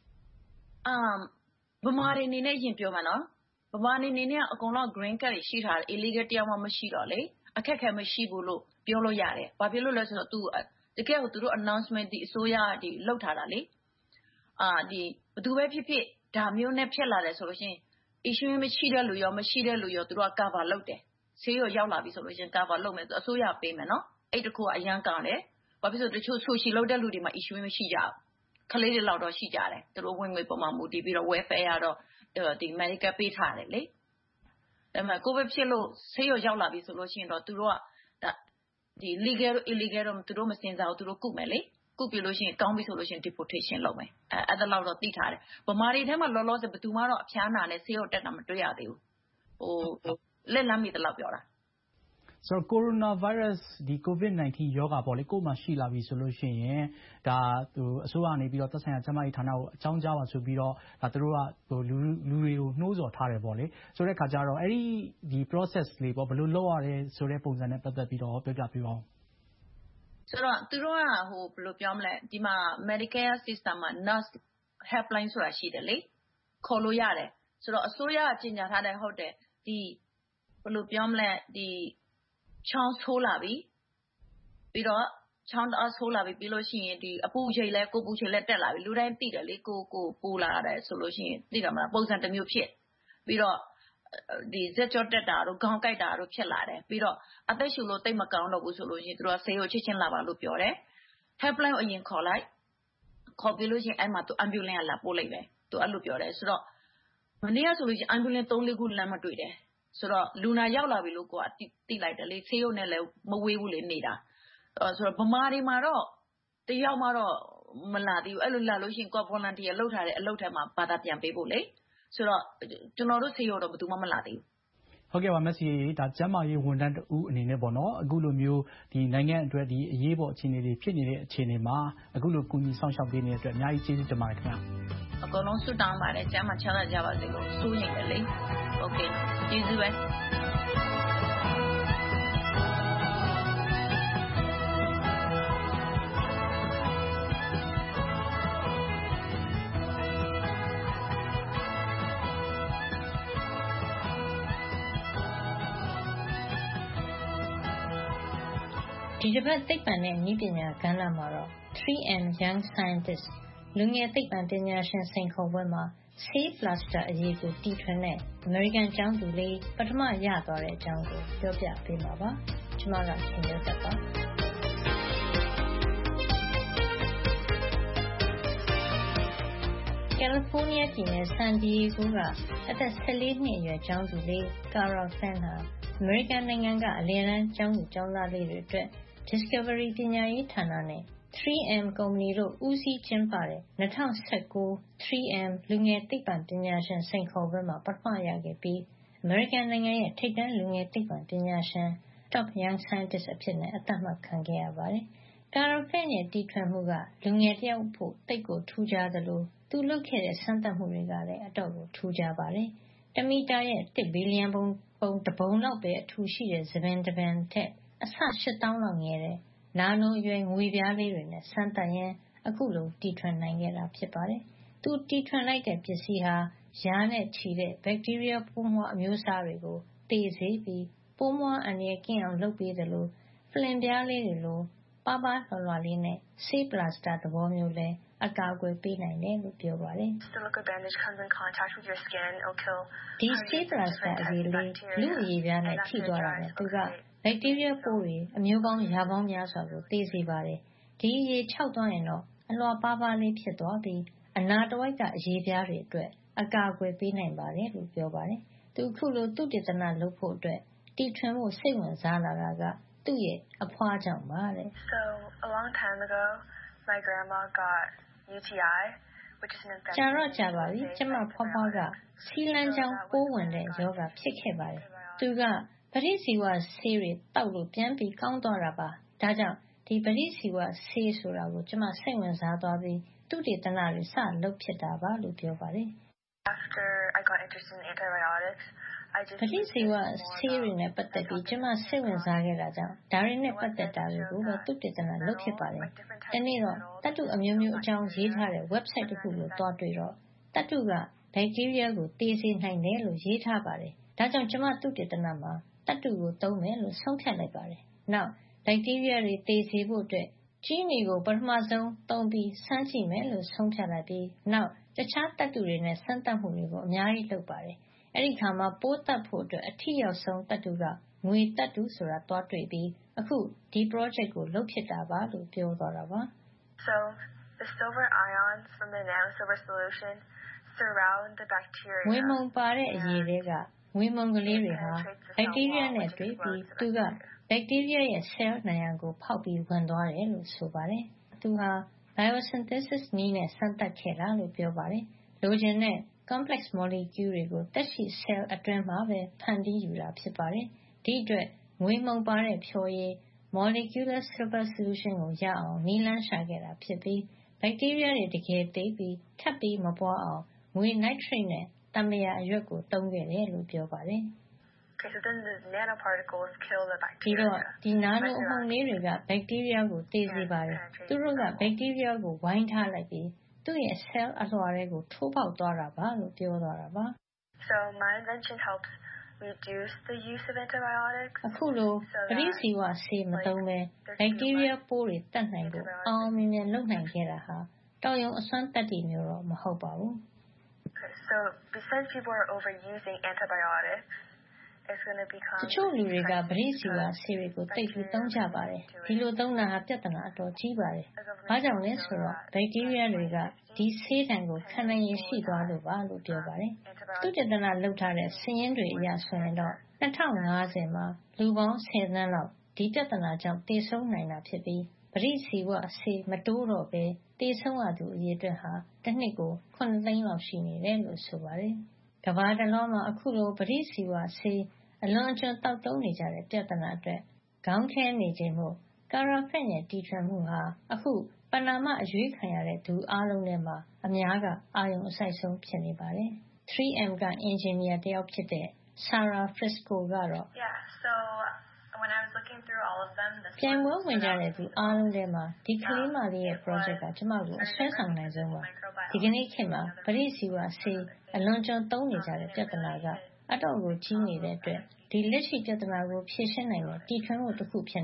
ဗမာတွေအနေနဲ့ရင်ပြောမှာနော်ဗမာတွေအနေနဲ့အကုန်လုံး green card တွေရှိထားတယ် illegal တရားမှမရှိတော့လေအခက်ခဲမရှိဘူးလို့ပြောလို့ရတယ်ဘာဖြစ်လို့လဲဆိုတော့တကယ်ကိုသူတို့ announcement အစိုးရလောက်ထားတာလေဘသူပဲဖြစ်ဖြစ်ဒါမျိုးနဲ့ဖြစ်လာတယ်ဆိုလို့ရှိရင် issue မရှိတဲ့လူရောမရှိတဲ့လူရောသူတို့က cover လုပ်တယ်ဆေးရောရောက်လာပြီဆိုလို့ရှိရင် cover လုပ်မယ်ဆိုအစိုးရပေးမယ်နော်အဲ့တခုကအရန်ကောင်းတယ်ဘာဖြစ်လို့တချို့ social လုပ်တဲ့လူတွေမှာ issue မရှိကြဘူးကလေးတွေလောက်တော့ရှိကြတယ်သူတို့ဝင်ငွေပုံမှန်မူတည်ပြီးတော့ welfare ရတော့medical ပေးထားတယ်လေဒါပေမဲ့ကိုဗစ်ဖြစ်လို့ဆေးရောရောက်လာပြီဆိုလို့ရှိရင်တော့သူတို့ကlegal illegal တော့သူတို့မစင်စားဘူးသူတို့ကုမယ်လေကုပြီလို့ရှိရင်ကောင်းပြီဆိုလို့ရှိရင် deportation လုပ်မယ်အဲ့ဒါလောက်တော့သိထားတယ်ဗမာတွေထဲမှာလောလောဆယ်ဘယ်သူမှတော့အဖျားနာနဲ့ဆေးရောတက်တာမတွေ့ရသေးဘူးလက်လမ်းမိတလောက်ပြောတာဆိုတော့ coronavirus COVID-19 ရောဂါပေါ့လေကိုယ်မှာရှိလာပြီဆိုလို့ရှိရင်ဒါအစိုးရကနေပြီးတော့သက်ဆိုင်ရာကျန်းမာရေးဌာနကိုအကြောင်းကြားပါဆိုပြီးတော့ဒါသူတို့ကလူတွေကိုနှိုးဆော်ထားတယ်ပေါ့လေဆိုတဲ့ခါကျတော့အဲ့ဒီ process လေးပေါ့ဘယ်လိုလုပ်ရလဲဆိုတဲ့ပုံစံနဲ့ပတ်သက်ပြီးတော့ပြောပြပေးပါဦးဆိုတော့သူတို့ကဘယ်လိုပြောမလဲဒီမှာ medical system မှာ nurse helpline ဆိုတာရှိတယ်လေခေါ်လို့ရတယ်ဆိုတော့အစိုးရကကြီးညာထားတယ်ဟုတ်တယ်ဘယ်လိုပြောမလဲချောင်းဆိုးလာပြီပြီးတော့ချောင်းတအားဆိုးလာပြီပြီးလို့ရှိရင်အပူချိန်လဲကိုပူချိန်လဲတက်လာပြီလူတိုင်းသိတယ်လေကိုပူလာတယ်ဆိုလို့ရှိရင်သိတယ်မလားပုံစံတစ်မျိုးဖြစ်ပြီးတော့ဇက်ကြောတက်တာတို့ခေါင်းကိုက်တာတို့ဖြစ်လာတယ်ပြီးတော့အသက်ရှူလို့တိတ်မကောင်းတော့ဘူးဆိုလို့ရှိရင်သူကဆေးကိုချက်ချင်းလာပါလို့ပြောတယ် helpline အရင်ခေါ်လိုက်ခေါ်ပြီးလို့ရှိရင်အဲ့မှာသူ ambulance ကလာပို့လိုက်တယ်သူအဲ့လိုပြောတယ်ဆိုတော့မနေ့ကဆိုလို့ရှိရင် ambulance 3-4 ခုလမ်းမတွေ့တယ်ဆိုတော့လူနာရောက်လာပြီလို့ကိုကတိလိုက်တယ်လေဆေးရုံနဲ့လည်းမဝေးဘူးလေနေတာဆိုတော့ဗမာတွေမှာတော့တယောက်မှတော့မလာသေးဘူးအဲ့လိုလာလို့ရှိရင်ကိုက volunteer လုပ်ထားတဲ့အလုပ်ထဲမှာဘာသာပြန်ပေးဖို့လေဆိုတော့ကျွန်တော်တို့ဆေးရုံတော့ဘယ်သူမှမလာသေးဘူးဟုတ်ကဲ့ပါမက်ဆီဒါကျမ်းမာရေးဝန်ထမ်းတဦးအနေနဲ့ပေါ့နော်အခုလိုမျိုးနိုင်ငံအတွက်အရေးပေါ်အခြေအနေတွေဖြစ်နေတဲ့အခြေအနေမှာအခုလိုကူညီဆောင်ရှောက်ပေးနေတဲ့အတွက်အများကြီးကျေးဇူးတင်ပါတယ်ခင်ဗျာအကုန်လုံးဆုတောင်းပါတယ်ကျမ်းမာချမ်းသာကြပါစေလို့စိုးရိမ်တယ်လေโอเคကျေးဇူးပဲဒီတစ်ပတ်သိပ္ပံနဲ့နည်းပညာကဏ္ဍမှာတော့ 3M Young Scientist လူငယ်သိပ္ပံပညာရှင်စိန်ခေါ်ပွဲမှာ ဆေးပလာစတာအရေးကိုတီထွင်တဲ့အမေရိကန်ကျောင်းသူလေးပထမရသွားတဲ့အကြောင်းကိုပြောပြပေးမှာပါ။ကျွန်မကခင်ဗျာတက်ပါကယ်လီဖိုးနီးယားပြည်နယ်ဆန်ဒီယေဂိုကအသက်14နှစ်အရွယ်ကျောင်းသူလေး Cara Fan ဟာအမေရိကန်နိုင်ငံကအလယ်တန်းကျောင်းသူကျောင်းသားလေးတွေအတွက် Discovery ပညာရေးဌာနနဲ့ 3M ကုမ္ပဏီတို့ဦးစီးကျင်းပတဲ့2019 3M လူငယ်သိပ္ပံပညာရှင်စိန်ခေါ်ပွဲမှာပထမရခဲ့ပြီးအမေရိကန်နိုင်ငံရဲ့ထိပ်တန်းလူငယ်သိပ္ပံပညာရှင် Top Young Scientist အဖြစ်နဲ့အသတ်မှတ်ခံခဲ့ရပါတယ်။ Cara Fan ရဲ့တီထွင်မှုကလူငယ်တယောက်ဖို့သိပ်ကိုထူးခြားသလိုသူလုပ်ခဲ့တဲ့စမ်းသပ်မှုတွေကလည်းအတော့ကိုထူးခြားပါတယ်။1 မီတာရဲ့1 ဘီလီယံပုံတပုံလောက်ပဲအထူရှိတဲ့သပင်တစ်ပင်ထက်အဆ 8000 လောက်ငယ်တဲ့နာနိုအရွယ်ငွေပြားလေးတွေနဲ့စမ်းသပ်ရင်းအခုလိုတီထွင်နိုင်ခဲ့တာဖြစ်ပါတယ်။သူတီထွင်လိုက်တဲ့ပစ္စည်းဟာရာနဲ့ချီတဲ့ဘက်တီးရီးယားပိုးမွှားအမျိုးအစားတွေကိုသေစေပြီးပိုးမွှားအန္တရာယ်ကင်းအောင်လုပ်ပေးသလိုဖလင်ပြားလေးတွေလိုပါးပါးလွှာလွှာလေးနဲ့ဆေးပလာစတာသဘောမျိုးလဲအကာအကွယ်ပေးနိုင်တယ်လို့ပြောပါတယ်။ဒီဆေးပလာစတာအရေးလေးလူအရေးပြားနဲ့ထိသွားတာနဲ့သူကဘက်တီးရီးယားပိုးတွေအမျိုးပေါင်းရာပေါင်းများစွာကိုသေစေပါတယ်။ဒီအရေးခြောက်သွားရင်တော့အလွှာပါးပါးလေးဖြစ်သွားပြီးအနာတဝိုက်ကအရေးပြားတွေအတွက်အကာအကွယ်ပေးနိုင်ပါတယ်လို့ပြောပါတယ်။သူအခုလိုသုတေသနလုပ်ဖို့အတွက်တီထွင်ဖို့စိတ်ဝင်စားလာတာကသူ့ရဲ့အဖွားကြောင့်ပါတဲ့။ကြာပါပြီကျမဖွားဖွားကဆီးလန်းချောင်းပိုးဝင်တဲ့ရောဂါဖြစ်ခဲ့ပါတယ်။သူကပဋိဇီဝဆေးတွေတောက်လို့ပြန်ပြီးကောင်းသွားတာပါ။ဒါကြောင့်ဒီပဋိဇီဝဆေးဆိုတာကိုကျမစိတ်ဝင်စားသွားပြီးသုတေသနတွေစလုပ်ဖြစ်တာပါလို့ပြောပါတယ်။ပဋိဇီဝဆေးတွေနဲ့ပတ်သက်ပြီးကျမစိတ်ဝင်စားခဲ့တာကြောင့်ဒါတွေနဲ့ပတ်သက်တာတွေကိုပဲသုတေသနလုပ်ဖြစ်ပါတယ်။တနေ့တော့သတ္တုအမျိုးမျိုးအကြောင်းရေးထားတဲ့ website တစ်ခုကိုသွားတွေ့တော့သတ္တုကဘက်တီးရီးယားကိုသေစေနိုင်တယ်လို့ရေးထားပါတယ်။ဒါကြောင့်ကျမသုတေသနမှာသတ္တုကိုသုံးမယ်လို့ဆုံးဖြတ်လိုက်ပါတယ်။နောက်ဘက်တီးရီးယားတွေသေစေဖို့အတွက်ကြီးနီကိုပထမဆုံးသုံးပြီးစမ်းကြည့်မယ်လို့ဆုံးဖြတ်လိုက်ပြီးနောက်တခြားသတ္တုတွေနဲ့စမ်းသပ်မှုတွေကိုအများကြီးလုပ်ပါတယ်။အဲဒီခါမှာပိုးသတ်ဖို့အတွက်အထိရောက်ဆုံးသတ္တုကငွေသတ္တုဆိုတာသွားတွေ့ပြီးအခုဒီ project ကိုလုပ်ဖြစ်တာပါလို့ပြောသွားတာပါ။ငွေမှုန်ပါတဲ့အရည်ထဲကငွေမှုန်ကလေးတွေဟာဘက်တီးရီးယားနဲ့တွေ့ပြီးသူကဘက်တီးရီးယားရဲ့ cell နံရံကိုဖောက်ပြီးဝင်သွားတယ်လို့ဆိုပါတယ်။သူဟာ biosynthesis နည်းနဲ့စမ်းသပ်ခဲ့တာလို့ပြောပါတယ်။လိုချင်တဲ့ complex molecule တွေကိုသက်ရှိ cell အတွင်းမှာပဲဖန်တီးယူတာဖြစ်ပါတယ်။ဒီအတွက်ငွေမှုန်ပါတဲ့ဖျော်ရည် molecular silver solution ကိုရအောင်နည်းလမ်းရှာခဲ့တာဖြစ်ပြီးဘက်တီးရီးယားတွေတကယ်သေပြီးထပ်ပြီးမပွားအောင်ငွေ nitrate နဲ့သံပုရာအရွက်ကိုသုံးခဲ့တယ်လို့ပြောပါတယ်။ဒီတော့ဒီနာနိုအမှုန်လေးတွေကဘက်တီးရီးယားကိုသေစေပါတယ်။သူတို့ကဘက်တီးရီးယားကိုဝိုင်းထားလိုက်ပြီးသူ့ရဲ့ cell အလွှာတွေကိုထိုးပေါက်သွားတာပါလို့ပြောသွားတာပါ။အခုလိုပဋိဇီဝဆေးမသုံးဘဲဘက်တီးရီးယားပိုးတွေတတ်နိုင်ဖို့အောင်အောင်မြင်မြင်လုပ်နိုင်ခဲ့တာဟာတော်ရုံအစွမ်းတတ္တိမျိုးတော့မဟုတ်ပါဘူး။တချို့လူတွေကပဋိဇီဝဆေးတွေကိုသိပ်ပြီးသုံးကြပါတယ်။ဒီလိုသုံးတာဟာပြဿနာအတော်ကြီးပါတယ်။ဘာကြောင့်လဲဆိုတော့ဘက်တီးရီးယားတွေကဒီဆေးဒဏ်ကိုခံနိုင်ရည်ရှိသွားလို့ပါလို့ပြောပါတယ်။သုတေသနလုပ်ထားတဲ့စာရင်းတွေအရဆိုရင်တော့2050မှာလူပေါင်း10 သန်းလောက်ဒီပြဿနာကြောင့်သေဆုံးနိုင်တာဖြစ်ပြီးပဋိဇီဝဆေးမတိုးတော့ဘဲသေဆုံးရသူအရေအတွက်ဟာတစ်နှစ်ကို7 သိန်းလောက်ရှိနေတယ်လို့ဆိုပါတယ်။ကမ္ဘာတလွှားမှာအခုလိုပဋိဇီဝဆေးအလွန်အကျွံသောက်သုံးနေကြတဲ့ပြဿနာအတွက်ခေါင်းခဲနေချိန်မို့ Cara Fan ရဲ့တီထွင်မှုဟာအခုပဏာမအရွေးခံရတဲ့သူအားလုံးထဲမှာအများကအာရုံအစိုက်ဆုံးဖြစ်နေပါတယ်။ 3M ကအင်ဂျင်နီယာတယောက်ဖြစ်တဲ့ Sarah Frisco ကတော့ပြိုင်ပွဲဝင်ကြတဲ့သူအားလုံးထဲမှာဒီကလေးမလေးရဲ့ project ကကျမကိုအစွဲဆောင်နိုင်ဆုံးပါ။ဒီကနေ့ခေတ်မှာပဋိဇီဝဆေးအလွန်ကျွံသုံးနေကြတဲ့ပြဿနာကအတော့်ကိုကြီးနေတဲ့အတွက်ဒီလက်ရှိပြဿနာကိုဖြေရှင်းနိုင်တဲ့တီထွင်မှုတစ်ခုဖြစ်နေ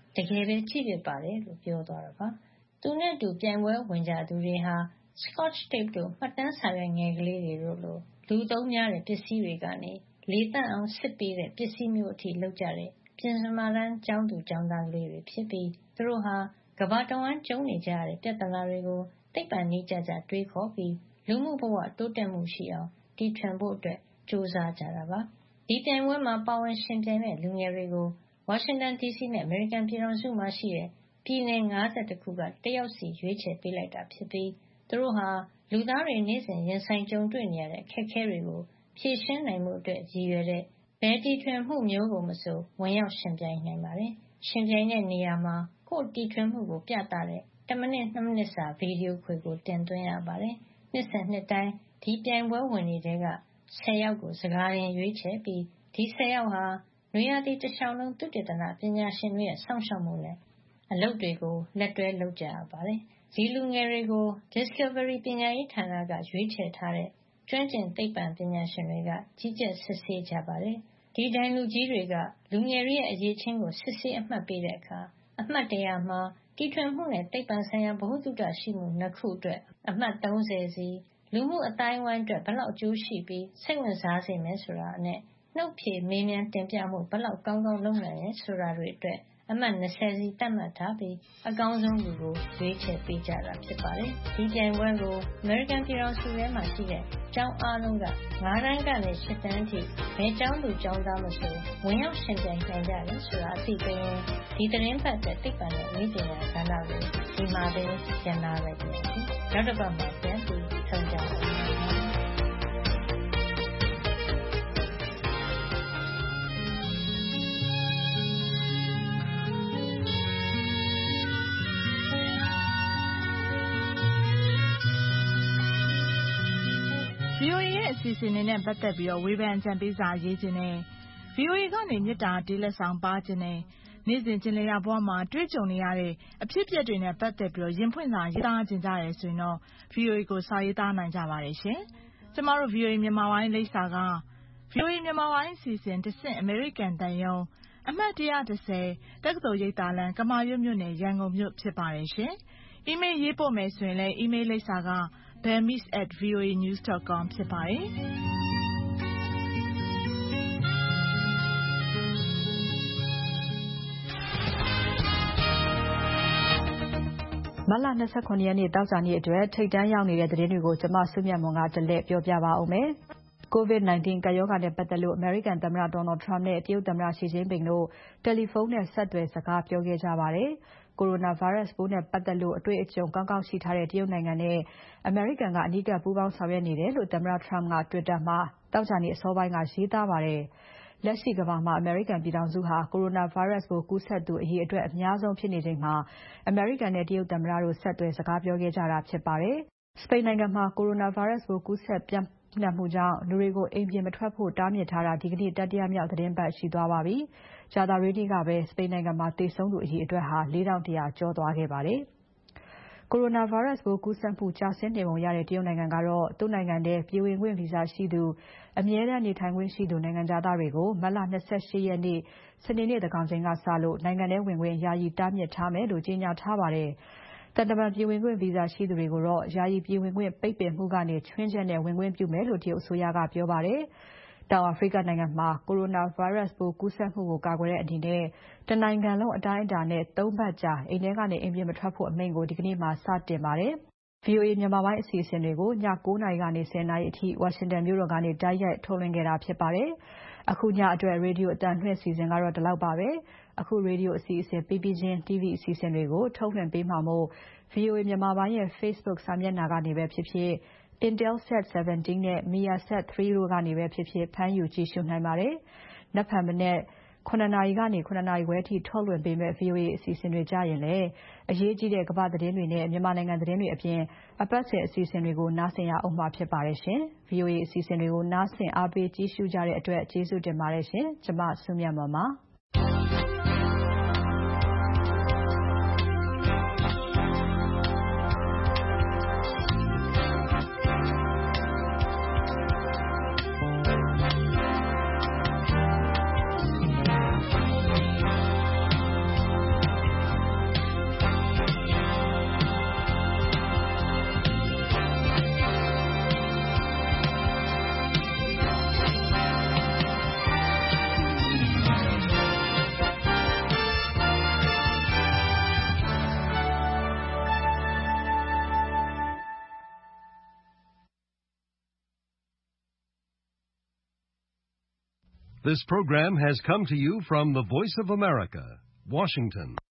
တကယ်ပဲကြည့်ဖြစ်ပါတယ်လို့ပြောသွားတာပါ။သူနဲ့တူပြိုင်ပွဲဝင်ကြသူတွေဟာ Scotch tape တို့မှတ်တမ်းစာရွက်ငယ်ကလေးတွေတို့လိုလူသုံးများတဲ့ပစ္စည်းတွေကနေလေသန့်အောင်စစ်ပေးတဲ့ပစ္စည်းမျိုးအထိလုပ်ကြတဲ့ပြင်စမာတန်းကျောင်းသူကျောင်းသားကလေးတွေဖြစ်ပြီးသူတို့ဟာကမ္ဘာတဝန်းကျုံနေကြရတဲ့ပြဿနာတွေကိုသိပ္ပံနည်းကျကျတွေးခေါ်ပြီးလူမှုဘဝတိုးတက်မှုရှိအောင်တီထွင်ဖို့ကြိုးစားကြတာပါ။ဒီပြိုင်ပွဲမှာပါဝင်ရှင်ပြိုင်တဲ့လူငယ်တွေကိုဝါရှင်တန် DC နဲ့အမေရိကန်ပြည်ထောင်စုမှာရှိတဲ့ပြည်နယ်51ခုကတယောက်စီရွေးချယ်ပေးလိုက်တာဖြစ်ပြီးသူတို့ဟာလူသားတွေနေ့စဉ်ရင်ဆိုင်ကြုံတွေ့နေရတဲ့အခက်အခဲတွေကိုဖြေရှင်းနိုင်မှုအတွက်ရည်ရွယ်တဲ့ဘယ်တီထွင်မှုမျိုးကိုမဆိုဝင်ရောက်ရှင်ပြိုင်နိုင်ပါတယ်။ရှင်ပြိုင်တဲ့နေရာမှာကိုယ့်တီထွင်မှုကိုပြသတဲ့1မိနစ်2မိနစ်စာဗီဒီယိုခွေကိုတင်သွင်းရပါတယ်။နှစ်စဉ်နှစ်တိုင်းဒီပြိုင်ပွဲဝင်တွေက10ယောက်ကိုစကားရင်ရွေးချယ်ပြီးဒီ10ယောက်ဟာနွေရာသီတစ်လျှောက်လုံးသုတေသနပညာရှင်တွေရဲ့စောင့်ရှောက်မှုနဲ့အလုပ်တွေကိုလက်တွဲလုပ်ကြရပါတယ်။ဒီလူငယ်တွေကို Discovery ပညာရေးဌာနကရွေးချယ်ထားတဲ့ကျွမ်းကျင်သိပ္ပံပညာရှင်တွေကကြီးကြပ်စစ်ဆေးကြပါတယ်။ဒီဒိုင်လူကြီးတွေကလူငယ်တွေရဲ့အရေးချင်းကိုစစ်ဆေးအမှတ်ပေးတဲ့အခါအမှတ်တရာမှာတီထွင်မှုနဲ့သိပ္ပံဆိုင်ရာဗဟုသုတရှိမှု2ခုအတွက်အမှတ်30စီလူမှုအတိုင်းအဝိုင်းအတွက်ဘယ်လောက်အကျိုးရှိပြီးစိတ်ဝင်စားစေမယ်ဆိုတာနဲ့နှုတ်ဖြေမေးမြန်းတင်ပြမှုဘယ်လောက်ကောင်းကောင်းလုပ်နိုင်လဲဆိုတာတွေအတွက်အမှတ်20စီသတ်မှတ်ထားပြီးအကောင်းဆုံးလူကိုရွေးချယ်ပေးကြတာဖြစ်ပါတယ်။ဒီပြိုင်ပွဲကိုအမေရိကန်ပြည်ထောင်စုထဲမှာရှိတဲ့ကျောင်းအားလုံးက9တန်းကနေ10တန်းထိဘယ်ကျောင်းသူကျောင်းသားမဆိုဝင်ရောက်ရှင်ပြိုင်နိုင်ကြတယ်ဆိုတာအသိပေးရင်ဒီသတင်းပတ်တဲ့သိပ္ပံနဲ့နည်းပညာကဏ္ဍကိုဒီမှာပဲကျန်လာလိုက်တယ်။နောက်တစ်ပတ်မှာပြန်ပြီးဆုံကြပါမယ်။ VOA ရဲ့အစီအစဉ်တွေနဲ့ပတ်သက်ပြီးဝေဖန်အကြံပေးစာရေးခြင်းနဲ့ VOA ကနေမေတ္တာတေးလက်ဆောင်ပါခြင်းနဲ့နေ့စဉ်ကျင်လည်ရာဘဝမှာတွေ့ကြုံနေရတဲ့အဖြစ်အပျက်တွေနဲ့ပတ်သက်ပြီးရင်ဖွင့်စာရေးသားခြင်းကြရဲဆိုရင်တော့ VOA ကိုစာရေးသားနိုင်ကြပါတယ်ရှင်။ကျမတို့ VOA မြန်မာပိုင်းလိပ်စာက VOA မြန်မာပိုင်းအစီအစဉ်တစ်ဆင့်အမေရိကန်တန်ယုံအမှတ်110တက္ကသိုလ်ရိပ်သာလမ်းကမာရွတ်မြို့နယ်ရန်ကုန်မြို့ဖြစ်ပါတယ်ရှင်။အီးမေးလ်ရေးပို့မယ်ဆိုရင်လည်းအီးမေးလ်လိပ်စာကbammis@voanews.com ဖြစ်ပါတယ်။မတ်လ29ရက်နေ့တောက်ကြနေ့အတွက်ထိတ်တန်းရောက်နေတဲ့သတင်းတွေကိုကျမစုမြတ်မွန်ကတလဲပြောပြပါဦးမယ်။ COVID-19 ကပ်ရောဂါနဲ့ပတ်သက်လို့အမေရိကန်သမ္မတ Donald Trump နဲ့တရုတ်သမ္မတ Xi Jinping တို့တယ်လီဖုန်းနဲ့ဆက်သွယ်စကားပြောခဲ့ကြပါတယ်။ Coronavirus ပိုးနဲ့ပတ်သက်လို့အတွေ့အကြုံကောင်းကောင်းရှိထားတဲ့တရုတ်နိုင်ငံနဲ့အမေရိကန်ကအနီးကပ်ပူးပေါင်းဆောင်ရွက်နေတယ်လို့သမ္မတ Trump က Twitter မှာတောက်ကြနေ့အစောပိုင်းကရေးသားပါတယ်။လက်ရှိကမ္ဘာမှာအမေရိကန်ပြည်ထောင်စုဟာ Coronavirus ပိုးကူးစက်သူအရေအတွက်အများဆုံးဖြစ်နေချိန်မှာအမေရိကန်နဲ့တရုတ်သမ္မတတို့ဆက်သွယ်စကားပြောခဲ့ကြတာဖြစ်ပါတယ်။ စပိန်နိုင်ငံမှာ Coronavirus ပိုးကူးစက်ပျံ့နှံ့မှုကြောင့်လူတွေကိုအိမ်ပြင်မထွက်ဖို့တားမြစ်ထားတာဒီကနေ့တတိယမြောက်သတင်းပတ်ရှိသွားပါပြီ။ကြာသပတေးနေ့ကပဲစပိန်နိုင်ငံမှာသေဆုံးသူအရေအတွက်ဟာ4100ကျော်သွားခဲ့ပါတယ်။ Coronavirus ပိုးကူးစက်မှုကျဆင်းနေပုံရတဲ့တရုတ်နိုင်ငံကတော့သူ့နိုင်ငံထဲပြည်ဝင်ခွင့်ဗီဇာရှိသူအမြဲတမ်းနေထိုင်ခွင့်ရှိသူနိုင်ငံခြားသားတွေကိုမတ်လ28ရက်နေ့စနေနေ့သန်းခေါင်ချိန်ကစလို့နိုင်ငံထဲဝင်ခွင့်ယာယီတားမြစ်ထားမယ်လို့ကြေညာထားပါတယ်။သံတမန်ပြည်ဝင်ခွင့်ဗီဇာရှိသူတွေကိုတော့ယာယီပြည်ဝင်ခွင့်ပိတ်ပင်မှုကနေချွင်းချက်နဲ့ဝင်ခွင့်ပြုမယ်လို့တရုတ်အစိုးရကပြောပါတယ်။တောင်အာဖရိကနိုင်ငံမှာ Coronavirus ပိုးကူးစက်မှုကိုကာကွယ်တဲ့အနေနဲ့တနိုင်ငံလုံးအတိုင်းအတာနဲ့3ပတ်ကြာအိမ်ထဲကနေအိမ်ပြင်မထွက်ဖို့အမိန့်ကိုဒီကနေ့မှစတင်ပါတယ်။ VOA မြန်မာပိုင်းအစီအစဉ်တွေကိုည9:00နာရီကနေ10:00နာရီအထိဝါရှင်တန်မြို့တော်ကနေတိုက်ရိုက်ထုတ်လွှင့်ခဲ့တာဖြစ်ပါတယ်။အခုညအတွက်ရေဒီယိုအသံလွှင့်အစီအစဉ်ကတော့ဒီလောက်ပါပဲ။အခုရေဒီယိုအစီအစဉ်ပြီးပြီးချင်း TV အစီအစဉ်တွေကိုထုတ်လွှင့်ပေးမှာမို့ VOA မြန်မာပိုင်းရဲ့ Facebook စာမျက်နှာကနေပဲဖြစ်ဖြစ် Intelsat 17 နဲ့ Measat 3 တို့ကနေပဲဖြစ်ဖြစ်ဖမ်းယူကြည့်ရှုနိုင်ပါတယ်။နက်ဖြန်မနက်9:00နာရီကနေ9:00နာရီခွဲအထိထုတ်လွှင့်ပေးမယ့် VOA အစီအစဉ်တွေကြရင်လည်းအရေးကြီးတဲ့ကမ္ဘာသတင်းတွေနဲ့မြန်မာနိုင်ငံသတင်းတွေအပြင်အပတ်စဉ်အစီအစဉ်တွေကိုနားဆင်ရအောင်မှာဖြစ်ပါတယ်ရှင်။ VOA အစီအစဉ်တွေကိုနားဆင်အားပေးကြည့်ရှုကြတဲ့အတွက်ကျေးဇူးတင်ပါတယ်ရှင်။ကျွန်မစုမြတ်မွန်ပါ။ This program has come to you from the Voice of America, Washington.